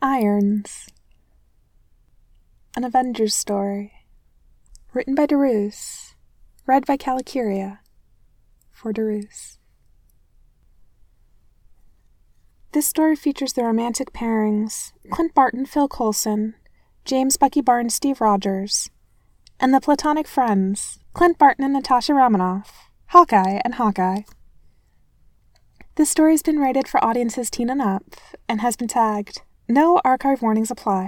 Irons. An Avengers story. Written by Deroos. Read by Calicuria. For Deroos. This story features the romantic pairings Clint Barton, Phil Coulson, James Bucky Barnes, Steve Rogers, and the platonic friends Clint Barton and Natasha Romanoff, Hawkeye and Hawkeye. This story has been rated for audiences teen and up and has been tagged "No archive warnings apply."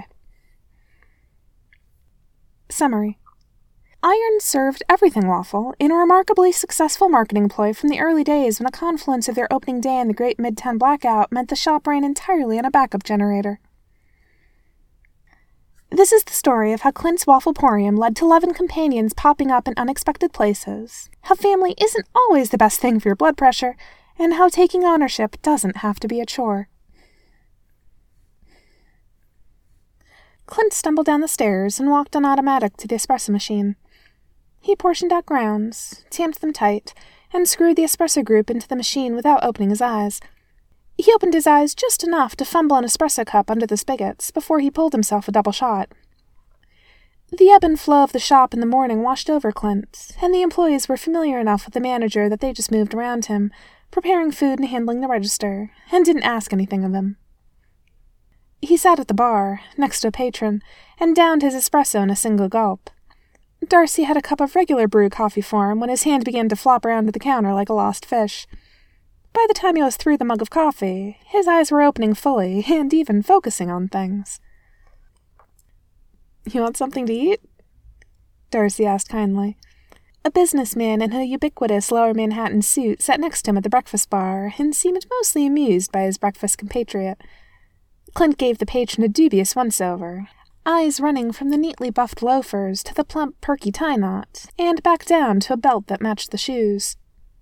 Summary. Irons served everything waffle in a remarkably successful marketing ploy from the early days when a confluence of their opening day and the Great Midtown Blackout meant the shop ran entirely on a backup generator. This is the story of how Clint's Waffleporium led to love and companions popping up in unexpected places, how family isn't always the best thing for your blood pressure, and how taking ownership doesn't have to be a chore. Clint stumbled down the stairs and walked on automatic to the espresso machine. He portioned out grounds, tamped them tight, and screwed the espresso group into the machine without opening his eyes. He opened his eyes just enough to fumble an espresso cup under the spigots before he pulled himself a double shot. The ebb and flow of the shop in the morning washed over Clint, and the employees were familiar enough with the manager that they just moved around him, preparing food and handling the register, and didn't ask anything of him. He sat at the bar, next to a patron, and downed his espresso in a single gulp. Darcy had a cup of regular brew coffee for him when his hand began to flop around to the counter like a lost fish. By the time he was through the mug of coffee, his eyes were opening fully and even focusing on things. "You want something to eat?" Darcy asked kindly. A businessman in a ubiquitous Lower Manhattan suit sat next to him at the breakfast bar and seemed mostly amused by his breakfast compatriot. Clint gave the patron a dubious once-over, eyes running from the neatly buffed loafers to the plump, perky tie knot, and back down to a belt that matched the shoes.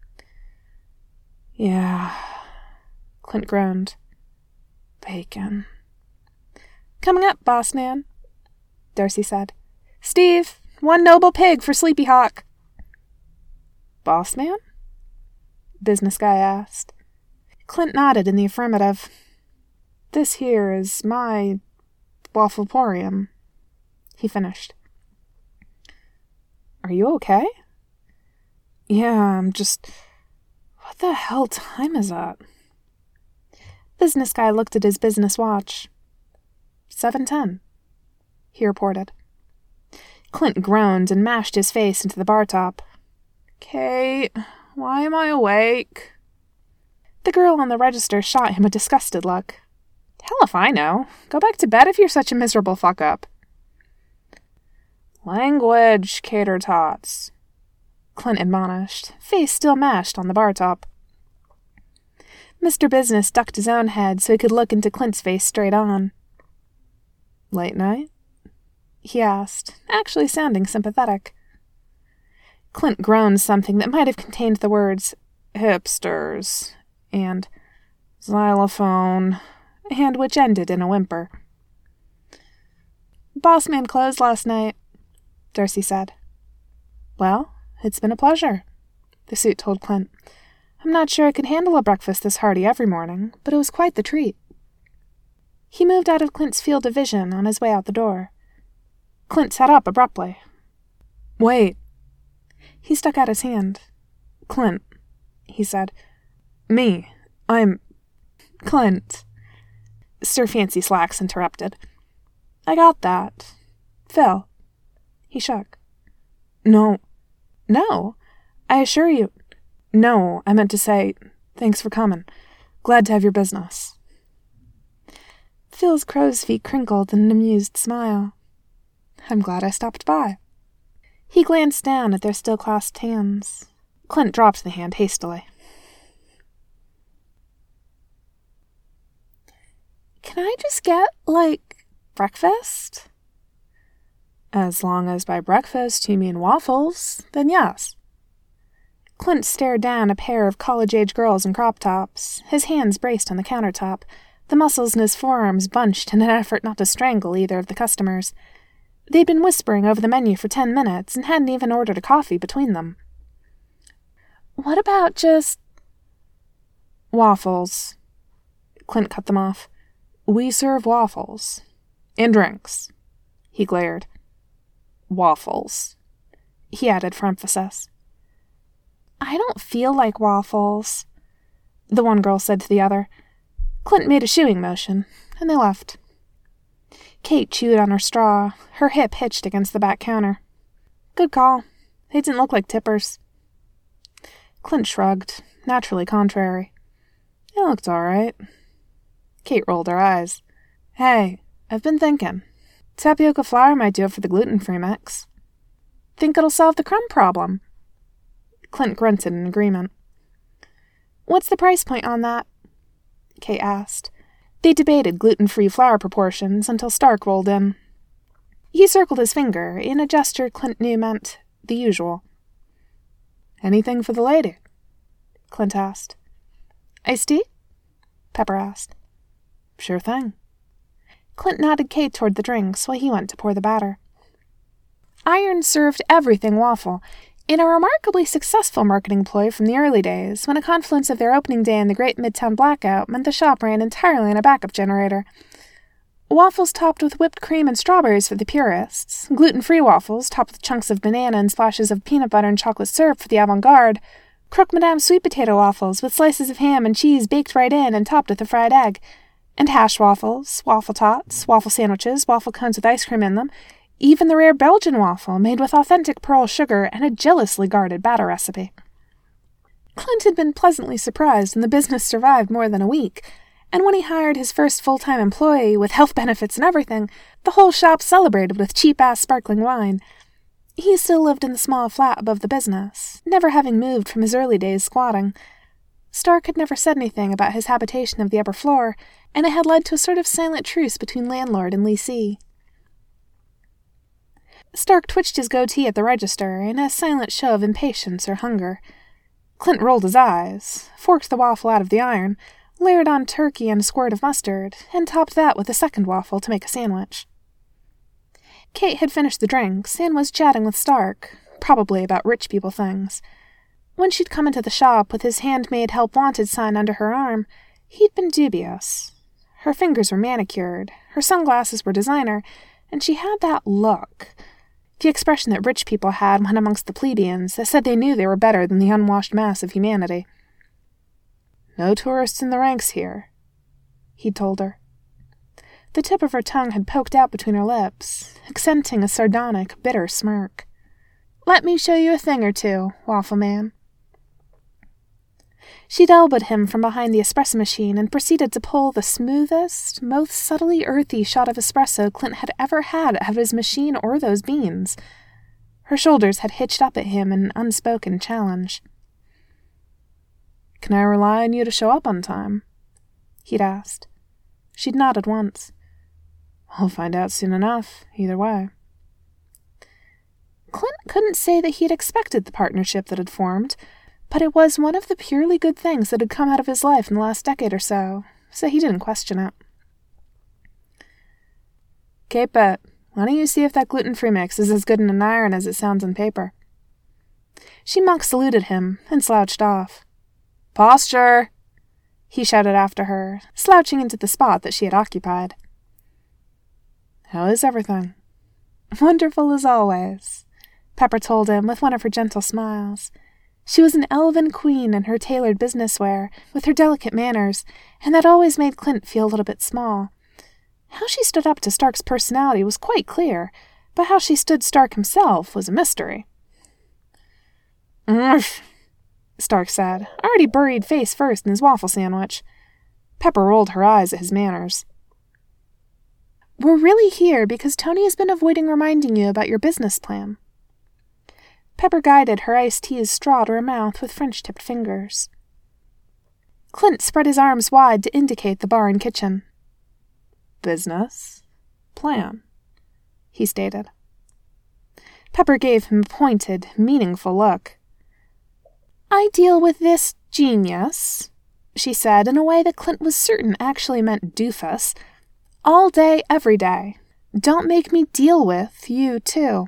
"Yeah," Clint groaned. "Bacon." "Coming up, boss man," Darcy said. "Steve, one noble pig for Sleepy Hawk." "Boss man?" Business guy asked. Clint nodded in the affirmative. "This here is my Waffleporium," he finished. "Are you okay?" "Yeah, I'm just... What the hell time is it?" Business guy looked at his business watch. 7:10, he reported. Clint groaned and mashed his face into the bar top. "Kate, why am I awake?" The girl on the register shot him a disgusted look. "Hell if I know. Go back to bed if you're such a miserable fuck-up." "Language, cater tots," Clint admonished, face still mashed on the bar top. Mr. Business ducked his own head so he could look into Clint's face straight on. "Late night?" he asked, actually sounding sympathetic. Clint groaned something that might have contained the words hipsters and xylophone, and which ended in a whimper. "Boss man closed last night," Darcy said. "Well, it's been a pleasure," the suit told Clint. "I'm not sure I could handle a breakfast this hearty every morning, but it was quite the treat." He moved out of Clint's field of vision on his way out the door. Clint sat up abruptly. "Wait." He stuck out his hand. "Clint," he said. I'm Clint." Sir Fancy Slacks interrupted. "I got that. Phil." He shook. No, I assure you. No, I meant to say, thanks for coming. Glad to have your business." Phil's crow's feet crinkled in an amused smile. "I'm glad I stopped by." He glanced down at their still clasped hands. Clint dropped the hand hastily. "Can I just get, breakfast?" "As long as by breakfast you mean waffles, then yes." Clint stared down a pair of college-age girls in crop tops, his hands braced on the countertop, the muscles in his forearms bunched in an effort not to strangle either of the customers. They'd been whispering over the menu for 10 minutes and hadn't even ordered a coffee between them. "What about just..." "Waffles." Clint cut them off. We serve waffles. And drinks. He glared. Waffles, he added for emphasis. I don't feel like waffles, the one girl said to the other. Clint made a shooing motion, and they left. Kate chewed on her straw, her hip hitched against the back counter. Good call. They didn't look like tippers. Clint shrugged, naturally contrary. It looked all right. Kate rolled her eyes. Hey, I've been thinking. Tapioca flour might do it for the gluten-free mix. Think it'll solve the crumb problem? Clint grunted in agreement. What's the price point on that? Kate asked. They debated gluten-free flour proportions until Stark rolled in. He circled his finger in a gesture Clint knew meant the usual. Anything for the lady? Clint asked. Iced tea? Pepper asked. Sure thing. Clint nodded Kate toward the drinks while he went to pour the batter. Iron served everything waffle, in a remarkably successful marketing ploy from the early days, when a confluence of their opening day and the Great Midtown Blackout meant the shop ran entirely on a backup generator. Waffles topped with whipped cream and strawberries for the purists, gluten-free waffles topped with chunks of banana and splashes of peanut butter and chocolate syrup for the avant-garde, Croque Madame sweet potato waffles with slices of ham and cheese baked right in and topped with a fried egg, and hash waffles, waffle tots, waffle sandwiches, waffle cones with ice cream in them, even the rare Belgian waffle made with authentic pearl sugar and a jealously guarded batter recipe. Clint had been pleasantly surprised when the business survived more than a week, and when he hired his first full-time employee with health benefits and everything, the whole shop celebrated with cheap-ass sparkling wine. He still lived in the small flat above the business, never having moved from his early days squatting. Stark had never said anything about his habitation of the upper floor, and it had led to a sort of silent truce between landlord and leasee. Stark twitched his goatee at the register in a silent show of impatience or hunger. Clint rolled his eyes, forked the waffle out of the iron, layered on turkey and a squirt of mustard, and topped that with a second waffle to make a sandwich. Kate had finished the drinks and was chatting with Stark, probably about rich people things. When she'd come into the shop with his handmade Help Wanted sign under her arm, he'd been dubious. Her fingers were manicured, her sunglasses were designer, and she had that look, the expression that rich people had when amongst the plebeians that said they knew they were better than the unwashed mass of humanity. No tourists in the ranks here, he'd told her. The tip of her tongue had poked out between her lips, accenting a sardonic, bitter smirk. Let me show you a thing or two, Waffle Man. She'd elbowed him from behind the espresso machine and proceeded to pull the smoothest, most subtly earthy shot of espresso Clint had ever had out of his machine or those beans. Her shoulders had hitched up at him in unspoken challenge. Can I rely on you to show up on time? He'd asked. She'd nodded once. I'll find out soon enough, either way. Clint couldn't say that he'd expected the partnership that had formed, but it was one of the purely good things that had come out of his life in the last decade or so he didn't question it. Kate-Bet, why don't you see if that gluten-free mix is as good in an iron as it sounds on paper? She mock-saluted him and slouched off. Posture! He shouted after her, slouching into the spot that she had occupied. How is everything? Wonderful as always, Pepper told him with one of her gentle smiles. She was an elven queen in her tailored business wear, with her delicate manners, and that always made Clint feel a little bit small. How she stood up to Stark's personality was quite clear, but how she stood Stark himself was a mystery. Stark said, already buried face first in his waffle sandwich. Pepper rolled her eyes at his manners. We're really here because Tony has been avoiding reminding you about your business plan. Pepper guided her iced tea's straw to her mouth with French-tipped fingers. Clint spread his arms wide to indicate the bar and kitchen. Business? Plan, he stated. Pepper gave him a pointed, meaningful look. I deal with this genius, she said in a way that Clint was certain actually meant doofus, all day, every day. Don't make me deal with you, too.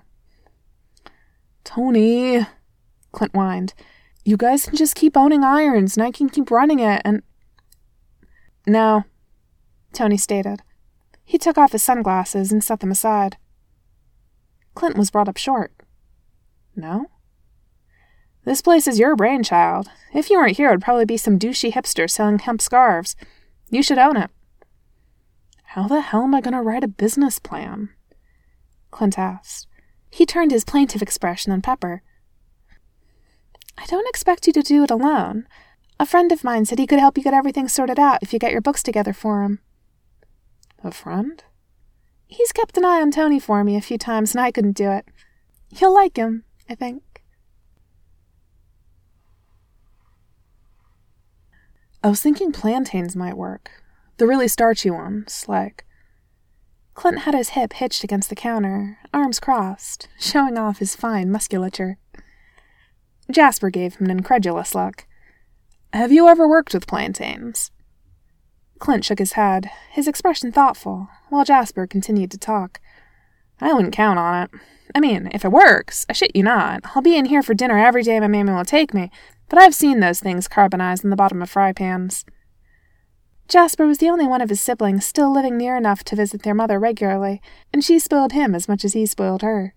Tony, Clint whined. You guys can just keep owning irons, and I can keep running it, and... No, Tony stated. He took off his sunglasses and set them aside. Clint was brought up short. No? This place is your brainchild. If you weren't here, it would probably be some douchey hipster selling hemp scarves. You should own it. How the hell am I going to write a business plan? Clint asked. He turned his plaintive expression on Pepper. I don't expect you to do it alone. A friend of mine said he could help you get everything sorted out if you get your books together for him. A friend? He's kept an eye on Tony for me a few times, and I couldn't do it. You'll like him, I think. I was thinking plantains might work. The really starchy ones, like... Clint had his hip hitched against the counter, arms crossed, showing off his fine musculature. Jasper gave him an incredulous look. Have you ever worked with plantains? Clint shook his head, his expression thoughtful, while Jasper continued to talk. I wouldn't count on it. I mean, if it works, I shit you not, I'll be in here for dinner every day my mammy will take me, but I've seen those things carbonized in the bottom of fry pans. Jasper was the only one of his siblings still living near enough to visit their mother regularly, and she spoiled him as much as he spoiled her.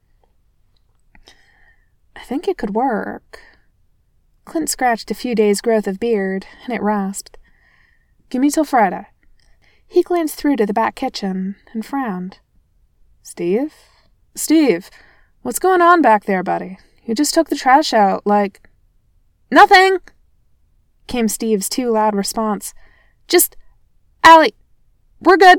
I think it could work. Clint scratched a few days' growth of beard, and it rasped. Give me till Friday. He glanced through to the back kitchen and frowned. Steve? Steve, what's going on back there, buddy? You just took the trash out like... Nothing! Came Steve's too loud response. Just, Allie, we're good.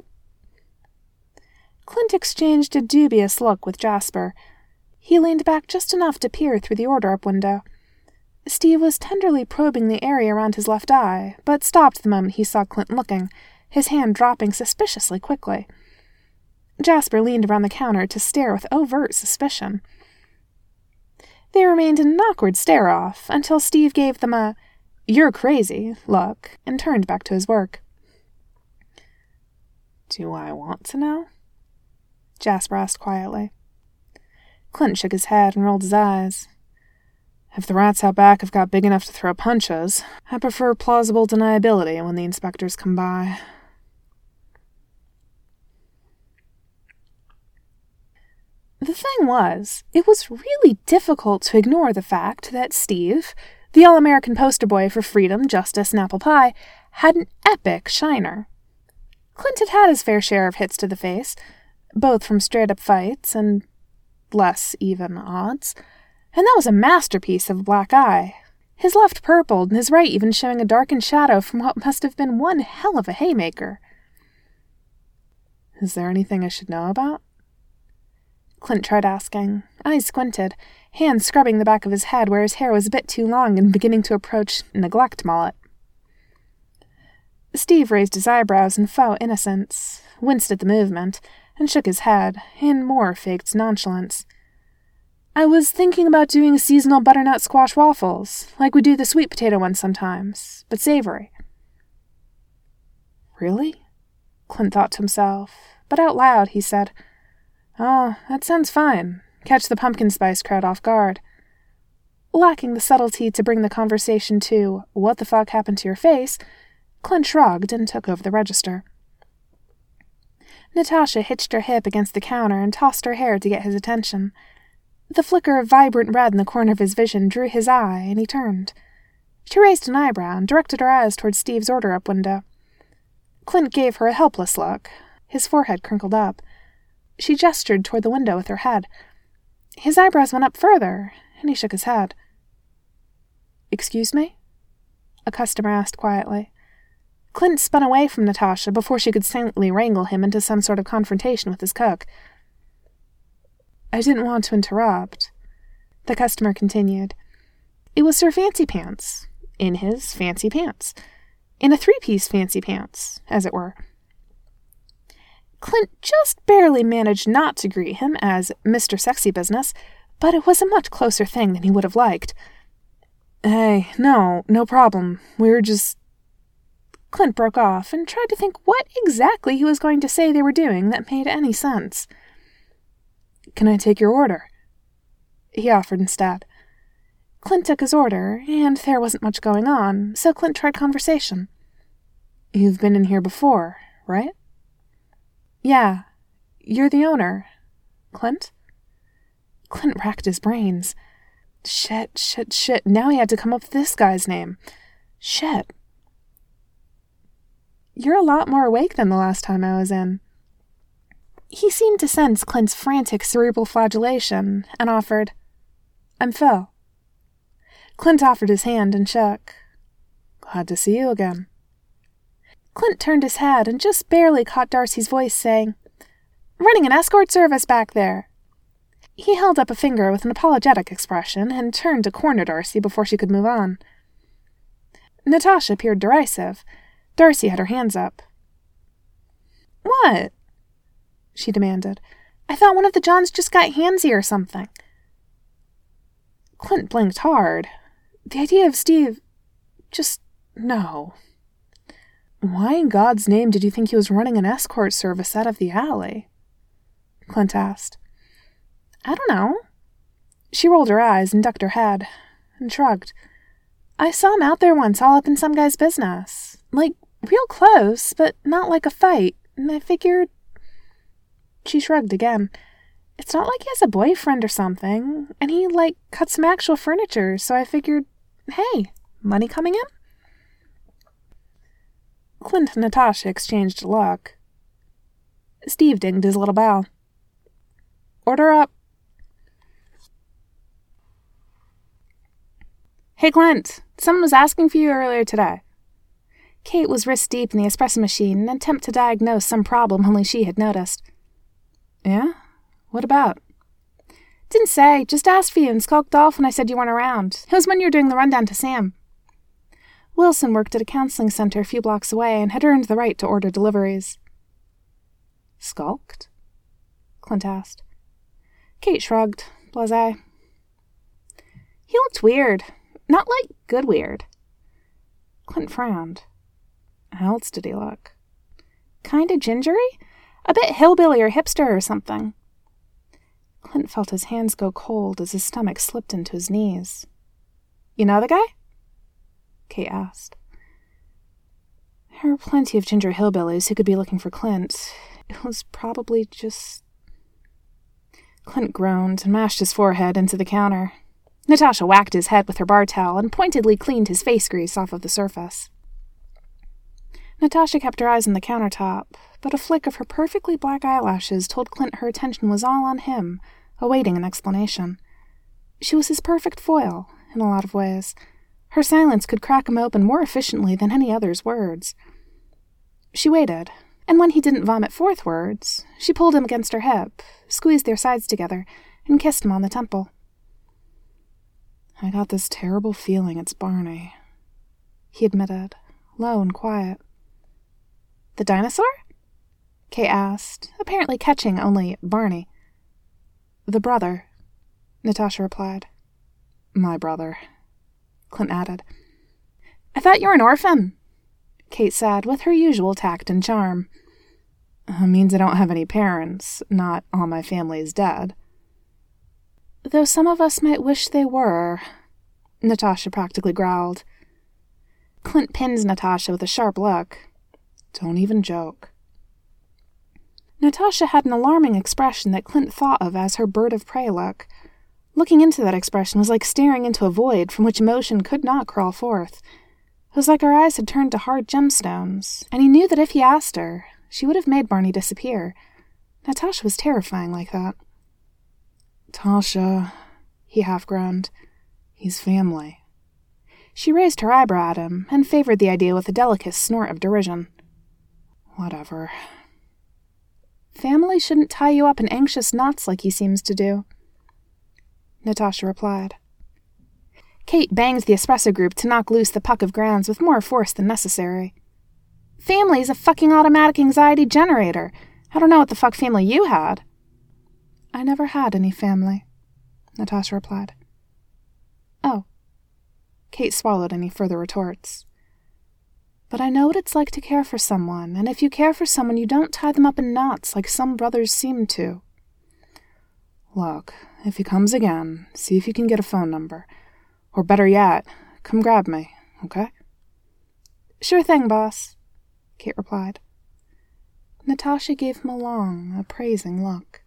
Clint exchanged a dubious look with Jasper. He leaned back just enough to peer through the order-up window. Steve was tenderly probing the area around his left eye, but stopped the moment he saw Clint looking, his hand dropping suspiciously quickly. Jasper leaned around the counter to stare with overt suspicion. They remained in an awkward stare-off until Steve gave them a "you're crazy" look and turned back to his work. Do I want to know? Jasper asked quietly. Clint shook his head and rolled his eyes. If the rats out back have got big enough to throw punches, I prefer plausible deniability when the inspectors come by. The thing was, it was really difficult to ignore the fact that Steve, the all-American poster boy for freedom, justice, and apple pie, had an epic shiner. Clint had had his fair share of hits to the face, both from straight-up fights and less even odds, and that was a masterpiece of a black eye. His left purpled, and his right even showing a darkened shadow from what must have been one hell of a haymaker. Is there anything I should know about? Clint tried asking, eyes squinted, hands scrubbing the back of his head where his hair was a bit too long and beginning to approach neglect mullet. Steve raised his eyebrows in faux innocence, winced at the movement, and shook his head, in more faked nonchalance. I was thinking about doing seasonal butternut squash waffles, like we do the sweet potato ones sometimes, but savory. Really? Clint thought to himself, but out loud he said, Oh, that sounds fine. Catch the pumpkin spice crowd off guard. Lacking the subtlety to bring the conversation to, what the fuck happened to your face, Clint shrugged and took over the register. Natasha hitched her hip against the counter and tossed her hair to get his attention. The flicker of vibrant red in the corner of his vision drew his eye, and he turned. She raised an eyebrow and directed her eyes toward Steve's order-up window. Clint gave her a helpless look. His forehead crinkled up. She gestured toward the window with her head. His eyebrows went up further, and he shook his head. Excuse me? A customer asked quietly. Clint spun away from Natasha before she could silently wrangle him into some sort of confrontation with his cook. I didn't want to interrupt. The customer continued. It was Sir Fancy Pants, in his fancy pants. In a three-piece fancy pants, as it were. Clint just barely managed not to greet him as Mr. Sexy Business, but it was a much closer thing than he would have liked. Hey, no problem. We're just... Clint broke off and tried to think what exactly he was going to say they were doing that made any sense. Can I take your order? He offered instead. Clint took his order, and there wasn't much going on, so Clint tried conversation. You've been in here before, right? Yeah, you're the owner. Clint? Clint racked his brains. Shit. Now he had to come up with this guy's name. Shit. You're a lot more awake than the last time I was in. He seemed to sense Clint's frantic cerebral flagellation and offered, I'm Phil. Clint offered his hand and shook. Glad to see you again. Clint turned his head and just barely caught Darcy's voice saying, Running an escort service back there. He held up a finger with an apologetic expression and turned to corner Darcy before she could move on. Natasha appeared derisive. Darcy had her hands up. What? She demanded. I thought one of the Johns just got handsy or something. Clint blinked hard. The idea of Steve... no. Why in God's name did you think he was running an escort service out of the alley? Clint asked. I don't know. She rolled her eyes and ducked her head, and shrugged. I saw him out there once all up in some guy's business. Like, real close, but not like a fight, and I figured... She shrugged again. It's not like he has a boyfriend or something, and he, cut some actual furniture, so I figured, hey, money coming in? Clint and Natasha exchanged a look. Steve dinged his little bell. Order up. Hey, Clint, someone was asking for you earlier today. Kate was wrist-deep in the espresso machine in an attempt to diagnose some problem only she had noticed. Yeah? What about? Didn't say, just asked for you and skulked off when I said you weren't around. It was when you were doing the rundown to Sam. Wilson worked at a counseling center a few blocks away and had earned the right to order deliveries. Skulked? Clint asked. Kate shrugged, blasé. He looked weird. Not good weird. Clint frowned. How else did he look? Kinda gingery? A bit hillbilly or hipster or something. Clint felt his hands go cold as his stomach slipped into his knees. You know the guy? Kate asked. There were plenty of ginger hillbillies who could be looking for Clint. It was probably just... Clint groaned and mashed his forehead into the counter. Natasha whacked his head with her bar towel and pointedly cleaned his face grease off of the surface. Natasha kept her eyes on the countertop, but a flick of her perfectly black eyelashes told Clint her attention was all on him, awaiting an explanation. She was his perfect foil, in a lot of ways. Her silence could crack him open more efficiently than any other's words. She waited, and when he didn't vomit forth words, she pulled him against her hip, squeezed their sides together, and kissed him on the temple. I got this terrible feeling it's Barney, he admitted, low and quiet. The dinosaur? Kate asked, apparently catching only Barney. The brother, Natasha replied. My brother, Clint added. I thought you were an orphan, Kate said with her usual tact and charm. Means I don't have any parents, not all my family is dead. Though some of us might wish they were, Natasha practically growled. Clint pinned Natasha with a sharp look. Don't even joke. Natasha had an alarming expression that Clint thought of as her bird of prey look. Looking into that expression was like staring into a void from which emotion could not crawl forth. It was like her eyes had turned to hard gemstones, and he knew that if he asked her, she would have made Barney disappear. Natasha was terrifying like that. Tasha, he half-groaned. He's family. She raised her eyebrow at him and favored the idea with a delicate snort of derision. Whatever. Family shouldn't tie you up in anxious knots like he seems to do, Natasha replied. Kate banged the espresso group to knock loose the puck of grounds with more force than necessary. Family's a fucking automatic anxiety generator. I don't know what the fuck family you had. I never had any family, Natasha replied. Oh. Kate swallowed any further retorts. But I know what it's like to care for someone, and if you care for someone, you don't tie them up in knots like some brothers seem to. Look, if he comes again, see if you can get a phone number. Or better yet, come grab me, okay? Sure thing, boss, Kate replied. Natasha gave him a long, appraising look.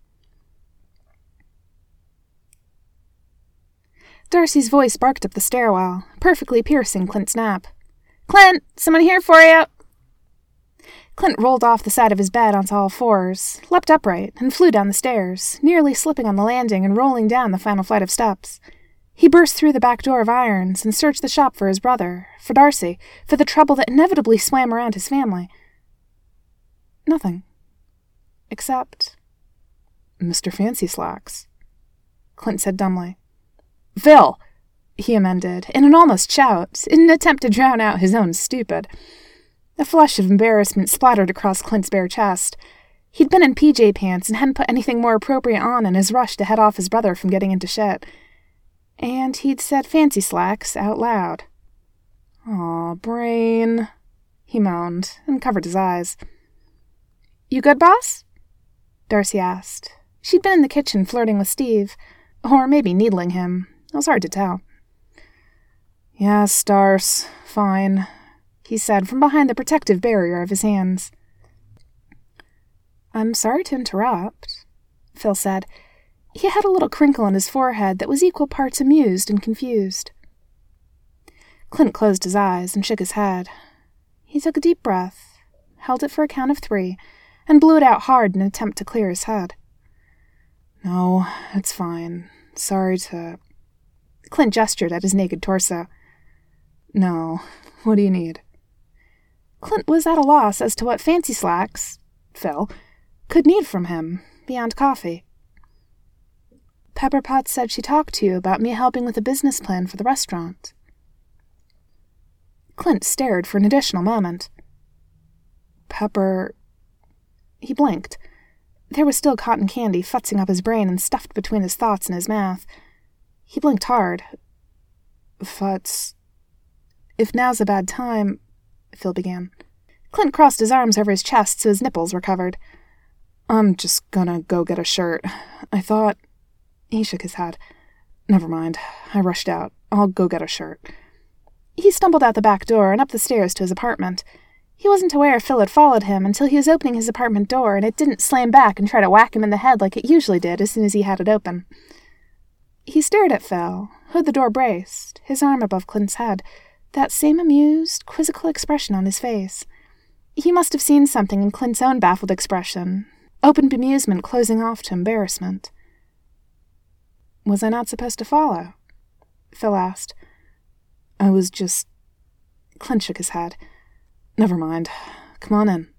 Darcy's voice barked up the stairwell, perfectly piercing Clint's nap. "Clint, someone here for you!" Clint rolled off the side of his bed onto all fours, leapt upright, and flew down the stairs, nearly slipping on the landing and rolling down the final flight of steps. He burst through the back door of Irons and searched the shop for his brother, for Darcy, for the trouble that inevitably swam around his family. Nothing. Except Mr. Fancy Slacks. Clint said dumbly. "Phil!" he amended, in an almost shout, in an attempt to drown out his own stupid. A flush of embarrassment splattered across Clint's bare chest. He'd been in PJ pants and hadn't put anything more appropriate on in his rush to head off his brother from getting into shit. And he'd said Fancy Slacks out loud. "Aw, Brain," he moaned, and covered his eyes. "You good, boss?" Darcy asked. She'd been in the kitchen flirting with Steve, or maybe needling him. It was hard to tell. "Yes, Darce, fine," he said from behind the protective barrier of his hands. "I'm sorry to interrupt," Phil said. He had a little crinkle on his forehead that was equal parts amused and confused. Clint closed his eyes and shook his head. He took a deep breath, held it for a count of 3, and blew it out hard in an attempt to clear his head. "No, it's fine. Sorry to—" Clint gestured at his naked torso. "No, what do you need?" Clint was at a loss as to what Fancy Slacks, Phil, could need from him, beyond coffee. "Pepper Potts said she talked to you about me helping with a business plan for the restaurant." Clint stared for an additional moment. "Pepper—" He blinked. There was still cotton candy futzing up his brain and stuffed between his thoughts and his mouth. He blinked hard. "Futz... If now's a bad time—" Phil began. Clint crossed his arms over his chest so his nipples were covered. "I'm just gonna go get a shirt. I thought—" He shook his head. "Never mind. I rushed out. I'll go get a shirt." He stumbled out the back door and up the stairs to his apartment. He wasn't aware Phil had followed him until he was opening his apartment door and it didn't slam back and try to whack him in the head like it usually did as soon as he had it open. He stared at Phil, who the door braced, his arm above Clint's head, that same amused, quizzical expression on his face. He must have seen something in Clint's own baffled expression, open bemusement closing off to embarrassment. "Was I not supposed to follow?" Phil asked. "I was just—" Clint shook his head. "Never mind. Come on in."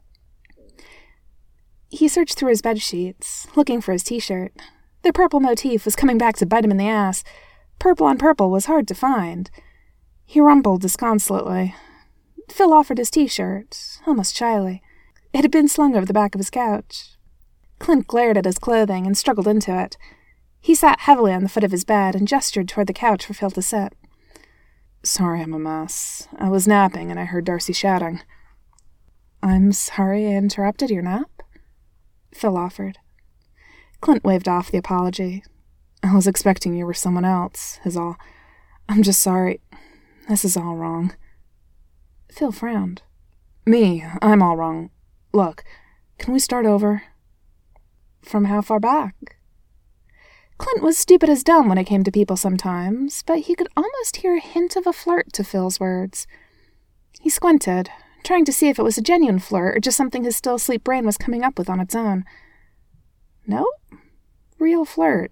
He searched through his bedsheets, looking for his t-shirt. The purple motif was coming back to bite him in the ass. Purple on purple was hard to find. He rumbled disconsolately. Phil offered his t-shirt, almost shyly. It had been slung over the back of his couch. Clint glared at his clothing and struggled into it. He sat heavily on the foot of his bed and gestured toward the couch for Phil to sit. "Sorry I'm a mess. I was napping and I heard Darcy shouting." "I'm sorry I interrupted your nap," Phil offered. Clint waved off the apology. "I was expecting you were someone else, is all. I'm just sorry. This is all wrong." Phil frowned. "Me, I'm all wrong. Look, can we start over?" "From how far back?" Clint was stupid as dumb when it came to people sometimes, but he could almost hear a hint of a flirt to Phil's words. He squinted, trying to see if it was a genuine flirt or just something his still-asleep brain was coming up with on its own. Nope. Real flirt.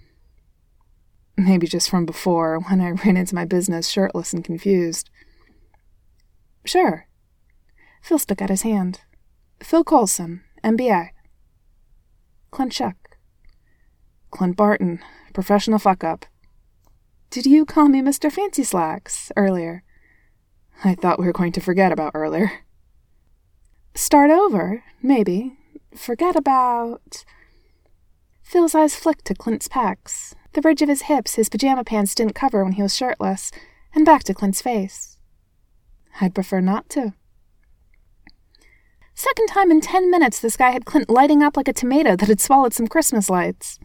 Maybe just from before, when I ran into my business shirtless and confused. "Sure." Phil stuck out his hand. "Phil Coulson, MBA." Clint shook. "Clint Barton, professional fuck-up." "Did you call me Mr. Fancy Slacks earlier?" "I thought we were going to forget about earlier." "Start over, maybe. Forget about—" Phil's eyes flicked to Clint's pecs, the ridge of his hips his pajama pants didn't cover when he was shirtless, and back to Clint's face. "I'd prefer not to." Second time in 10 minutes this guy had Clint lighting up like a tomato that had swallowed some Christmas lights.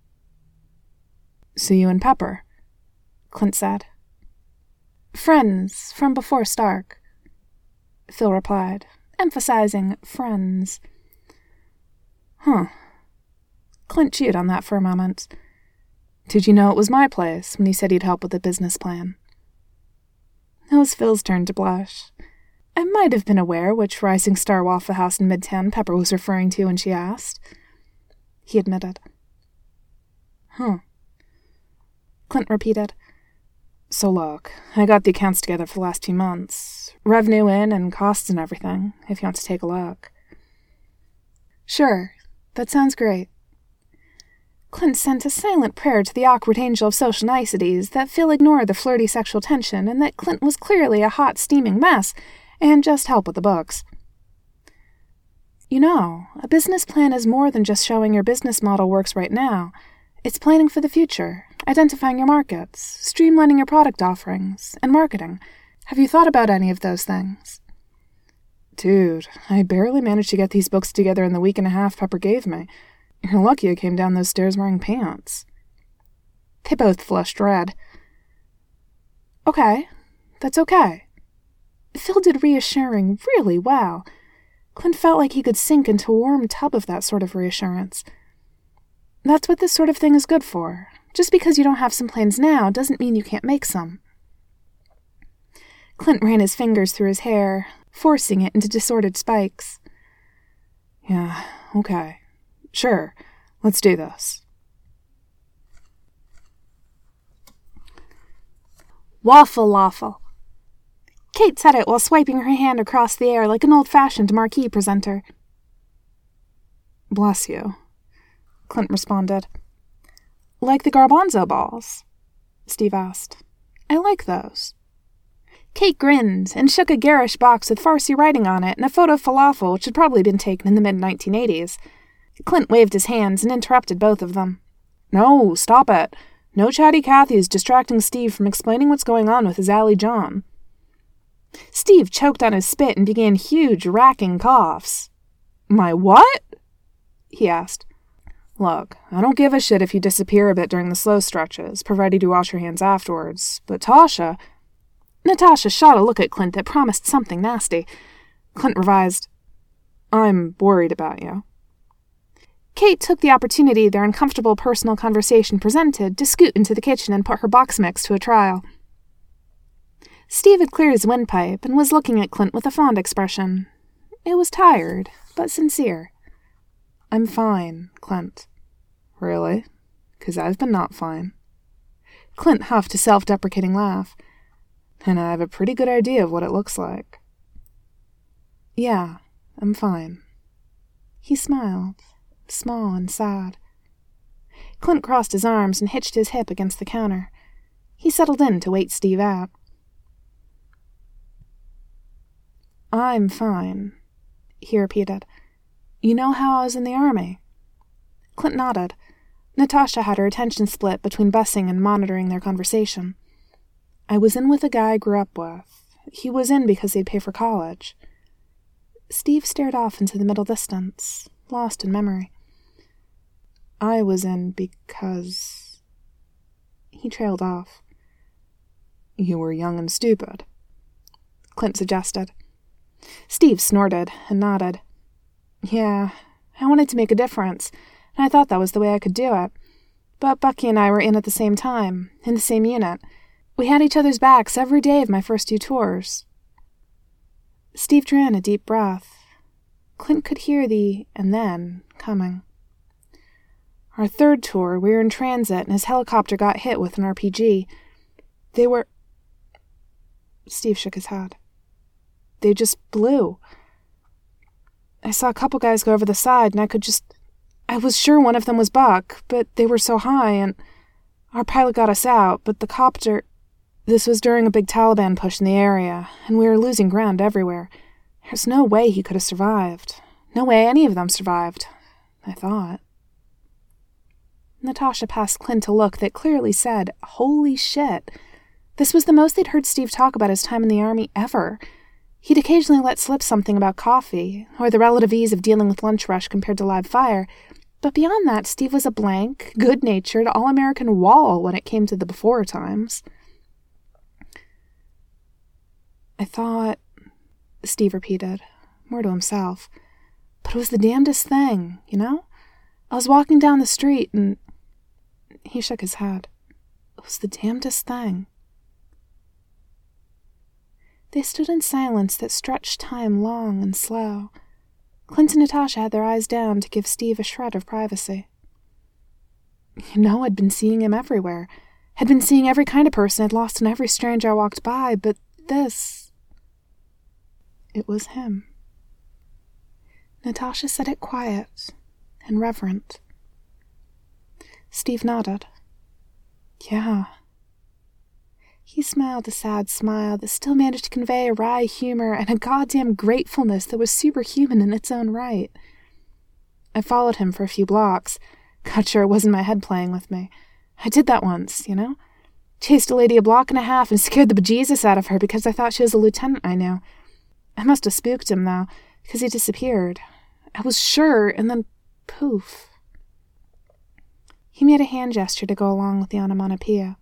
"So you and Pepper?" Clint said. "Friends from before Stark," Phil replied, emphasizing friends. Huh. Clint chewed on that for a moment. Did you know it was my place when you said you'd help with the business plan? It was Phil's turn to blush. I might have been aware which Rising Star Waffle House in Midtown Pepper was referring to when she asked, he admitted. Huh. Clint repeated. So look, I got the accounts together for the last 2 months. Revenue in and costs and everything, if you want to take a look. Sure, that sounds great. Clint sent a silent prayer to the awkward angel of social niceties that Phil ignored the flirty sexual tension and that Clint was clearly a hot, steaming mess and just help with the books. You know, a business plan is more than just showing your business model works right now. It's planning for the future, identifying your markets, streamlining your product offerings, and marketing. Have you thought about any of those things? Dude, I barely managed to get these books together in the week and a half Pepper gave me. You're lucky I came down those stairs wearing pants. They both flushed red. Okay, that's okay. Phil did reassuring really well. Clint felt like he could sink into a warm tub of that sort of reassurance. That's what this sort of thing is good for. Just because you don't have some plans now doesn't mean you can't make some. Clint ran his fingers through his hair, forcing it into disordered spikes. Yeah, okay. Sure, let's do this. Waffle. Kate said it while swiping her hand across the air like an old-fashioned marquee presenter. Bless you, Clint responded. Like the garbanzo balls? Steve asked. I like those. Kate grinned and shook a garish box with Farsi writing on it and a photo of falafel which had probably been taken in the mid-1980s. Clint waved his hands and interrupted both of them. No, stop it. No chatty Cathy's distracting Steve from explaining what's going on with his Allie John. Steve choked on his spit and began huge, racking coughs. My what? He asked. Look, I don't give a shit if you disappear a bit during the slow stretches, provided you wash your hands afterwards. But Tasha... Natasha shot a look at Clint that promised something nasty. Clint revised. I'm worried about you. Kate took the opportunity their uncomfortable personal conversation presented to scoot into the kitchen and put her box mix to a trial. Steve had cleared his windpipe and was looking at Clint with a fond expression. It was tired, but sincere. I'm fine, Clint. Really? 'Cause I've been not fine. Clint huffed a self-deprecating laugh. And I have a pretty good idea of what it looks like. Yeah, I'm fine. He smiled, small and sad. Clint crossed his arms and hitched his hip against the counter. He settled in to wait Steve out. I'm fine, he repeated. You know how I was in the army? Clint nodded. Natasha had her attention split between bussing and monitoring their conversation. I was in with a guy I grew up with. He was in because they'd pay for college. Steve stared off into the middle distance, lost in memory. I was in because... He trailed off. You were young and stupid, Clint suggested. Steve snorted and nodded. Yeah, I wanted to make a difference, and I thought that was the way I could do it. But Bucky and I were in at the same time, in the same unit. We had each other's backs every day of my first 2 tours. Steve drew in a deep breath. Clint could hear the "and then" coming. Our 3rd tour, we were in transit and his helicopter got hit with an RPG. They were... Steve shook his head. They just blew. I saw a couple guys go over the side and I was sure one of them was Buck, but they were so high and our pilot got us out, but the copter... This was during a big Taliban push in the area, and we were losing ground everywhere. There's no way he could have survived. No way any of them survived, I thought. Natasha passed Clint a look that clearly said, holy shit. This was the most they'd heard Steve talk about his time in the army ever. He'd occasionally let slip something about coffee, or the relative ease of dealing with lunch rush compared to live fire, but beyond that, Steve was a blank, good-natured, all-American wall when it came to the before times. I thought, Steve repeated, more to himself. But it was the damnedest thing, you know? I was walking down the street and... He shook his head. It was the damnedest thing. They stood in silence that stretched time long and slow. Clint and Natasha had their eyes down to give Steve a shred of privacy. You know, I'd been seeing him everywhere. Had been seeing every kind of person I'd lost in every stranger I walked by, but this... It was him. Natasha said it quiet and reverent. Steve nodded. Yeah. He smiled a sad smile that still managed to convey a wry humor and a goddamn gratefulness that was superhuman in its own right. I followed him for a few blocks. God, sure it wasn't my head playing with me. I did that once, you know? Chased a lady a block and a half and scared the bejesus out of her because I thought she was a lieutenant I knew. I must have spooked him, though, because he disappeared. I was sure, and then poof. He made a hand gesture to go along with the onomatopoeia.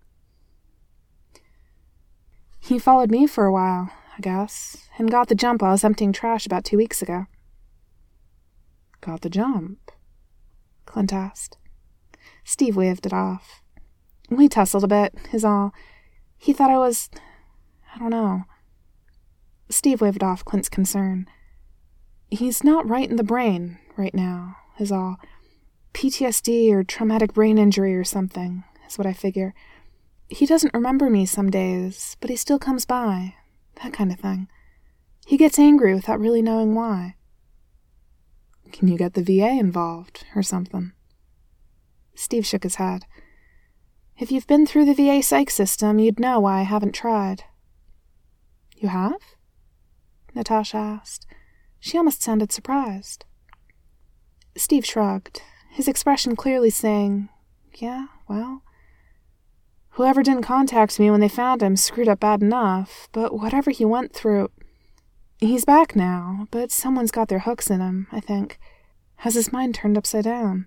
He followed me for a while, I guess, and got the jump while I was emptying trash about 2 weeks ago. Got the jump? Clint asked. Steve waved it off. We tussled a bit, is all. He thought I was... I don't know. Steve waved off Clint's concern. He's not right in the brain right now, is all. PTSD or traumatic brain injury or something, is what I figure. He doesn't remember me some days, but he still comes by. That kind of thing. He gets angry without really knowing why. Can you get the VA involved, or something? Steve shook his head. If you've been through the VA psych system, you'd know why I haven't tried. You have? Natasha asked. She almost sounded surprised. Steve shrugged, his expression clearly saying, yeah, well... Whoever didn't contact me when they found him screwed up bad enough, but whatever he went through... He's back now, but someone's got their hooks in him, I think. Has his mind turned upside down.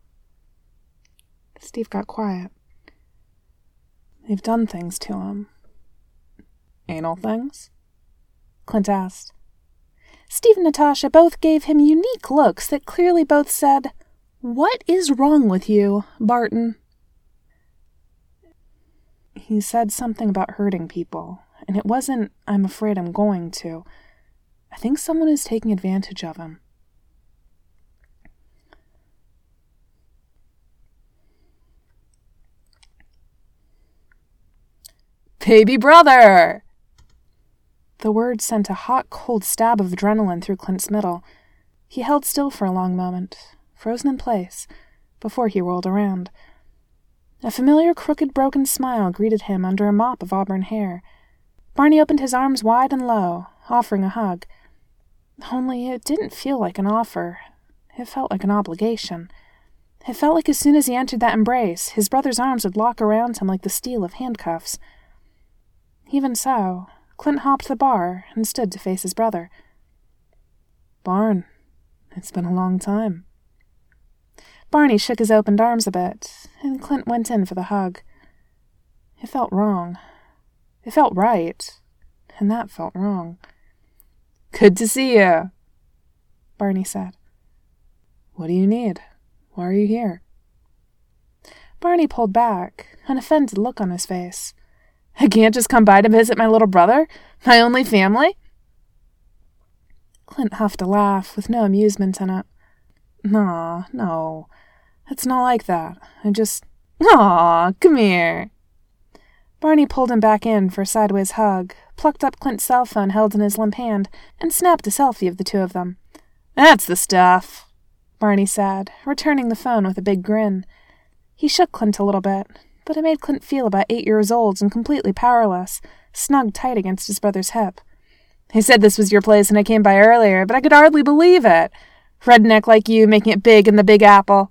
Steve got quiet. They've done things to him. Anal things? Clint asked. Steve and Natasha both gave him unique looks that clearly both said, "What is wrong with you, Barton?" He said something about hurting people, and it wasn't, "I'm afraid I'm going to." I think someone is taking advantage of him. Baby brother! The word sent a hot, cold stab of adrenaline through Clint's middle. He held still for a long moment, frozen in place, before he rolled around. A familiar crooked, broken smile greeted him under a mop of auburn hair. Barney opened his arms wide and low, offering a hug. Only it didn't feel like an offer. It felt like an obligation. It felt like as soon as he entered that embrace, his brother's arms would lock around him like the steel of handcuffs. Even so, Clint hopped the bar and stood to face his brother. Barn, it's been a long time. Barney shook his opened arms a bit, and Clint went in for the hug. It felt wrong. It felt right, and that felt wrong. Good to see you, Barney said. What do you need? Why are you here? Barney pulled back, an offended look on his face. I can't just come by to visit my little brother? My only family? Clint huffed a laugh with no amusement in it. Aw, no. It's not like that. Aw, come here. Barney pulled him back in for a sideways hug, plucked up Clint's cell phone held in his limp hand, and snapped a selfie of the two of them. That's the stuff, Barney said, returning the phone with a big grin. He shook Clint a little bit, but it made Clint feel about 8 years old and completely powerless, snugged tight against his brother's hip. He said this was your place and I came by earlier, but I could hardly believe it. Redneck like you making it big in the Big Apple.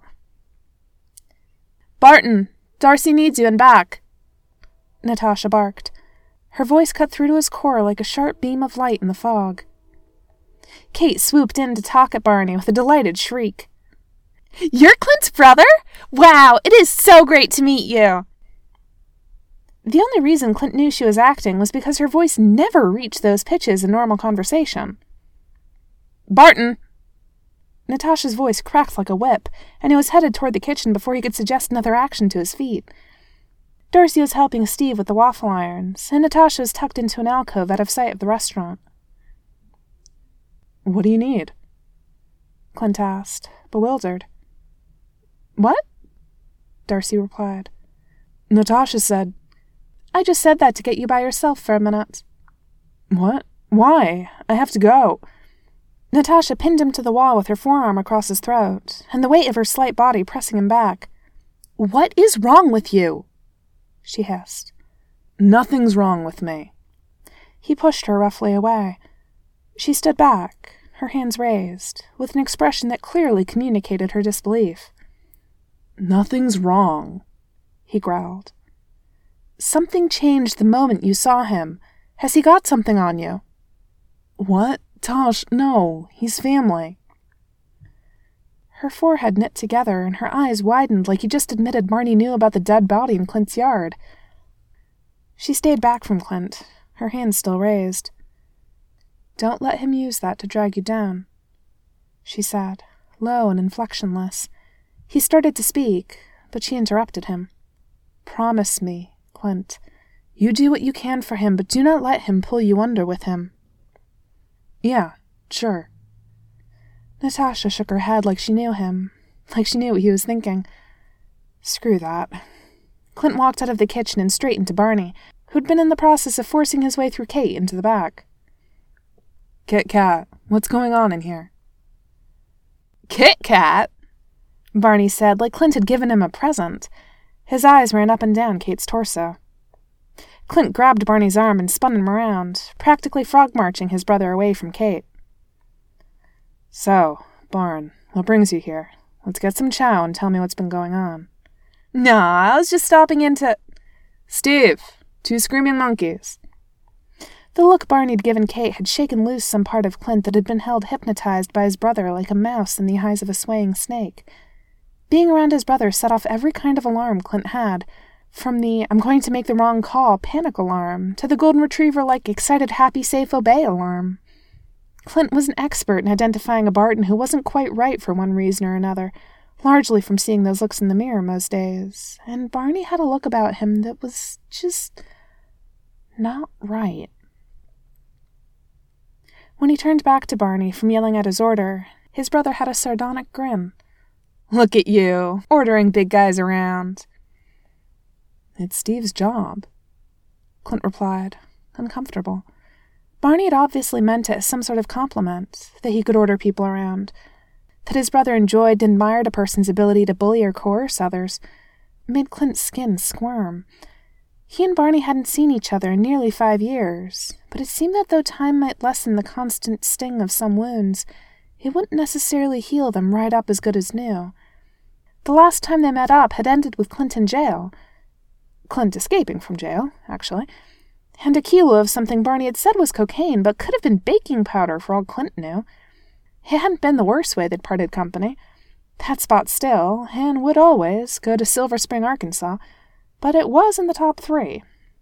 Barton, Darcy needs you and back, Natasha barked. Her voice cut through to his core like a sharp beam of light in the fog. Kate swooped in to talk at Barney with a delighted shriek. You're Clint's brother? Wow, it is so great to meet you. The only reason Clint knew she was acting was because her voice never reached those pitches in normal conversation. Barton! Natasha's voice cracked like a whip, and he was headed toward the kitchen before he could suggest another action to his feet. Darcy was helping Steve with the waffle irons, and Natasha was tucked into an alcove out of sight of the restaurant. "What do you need?" Clint asked, bewildered. "What?" Darcy replied. "Natasha said—" "I just said that to get you by yourself for a minute." "What? Why? I have to go." Natasha pinned him to the wall with her forearm across his throat, and the weight of her slight body pressing him back. "What is wrong with you?" she hissed. "Nothing's wrong with me." He pushed her roughly away. She stood back, her hands raised, with an expression that clearly communicated her disbelief. "Nothing's wrong," he growled. "Something changed the moment you saw him. Has he got something on you?" "What? Tosh, no. He's family." Her forehead knit together and her eyes widened like he just admitted Barney knew about the dead body in Clint's yard. She stayed back from Clint, her hands still raised. "Don't let him use that to drag you down," she said, low and inflectionless. He started to speak, but she interrupted him. "Promise me, Clint. You do what you can for him, but do not let him pull you under with him." "Yeah, sure." Natasha shook her head like she knew him, like she knew what he was thinking. Screw that. Clint walked out of the kitchen and straight into Barney, who'd been in the process of forcing his way through Kate into the back. "Kit Kat, what's going on in here?" "Kit Kat?" Barney said, like Clint had given him a present. His eyes ran up and down Kate's torso. Clint grabbed Barney's arm and spun him around, practically frog-marching his brother away from Kate. "So, Barn, what brings you here? Let's get some chow and tell me what's been going on." "Nah, I was just stopping in to—" "Steve, 2 screaming monkeys." The look Barney'd given Kate had shaken loose some part of Clint that had been held hypnotized by his brother like a mouse in the eyes of a swaying snake. Being around his brother set off every kind of alarm Clint had, from the "I'm going to make the wrong call" panic alarm to the golden retriever-like excited happy safe obey alarm. Clint was an expert in identifying a Barton who wasn't quite right for one reason or another, largely from seeing those looks in the mirror most days, and Barney had a look about him that was just not right. When he turned back to Barney from yelling out his order, his brother had a sardonic grin. "Look at you, ordering big guys around." "It's Steve's job," Clint replied, uncomfortable. Barney had obviously meant it as some sort of compliment, that he could order people around. That his brother enjoyed and admired a person's ability to bully or coerce others made Clint's skin squirm. He and Barney hadn't seen each other in nearly 5 years, but it seemed that though time might lessen the constant sting of some wounds, it wouldn't necessarily heal them right up as good as new. The last time they met up had ended with Clint in jail. Clint escaping from jail, actually. And a kilo of something Barney had said was cocaine, but could have been baking powder for all Clint knew. It hadn't been the worst way they'd parted company. That spot still, and would always, go to Silver Spring, Arkansas, but it was in the top 3.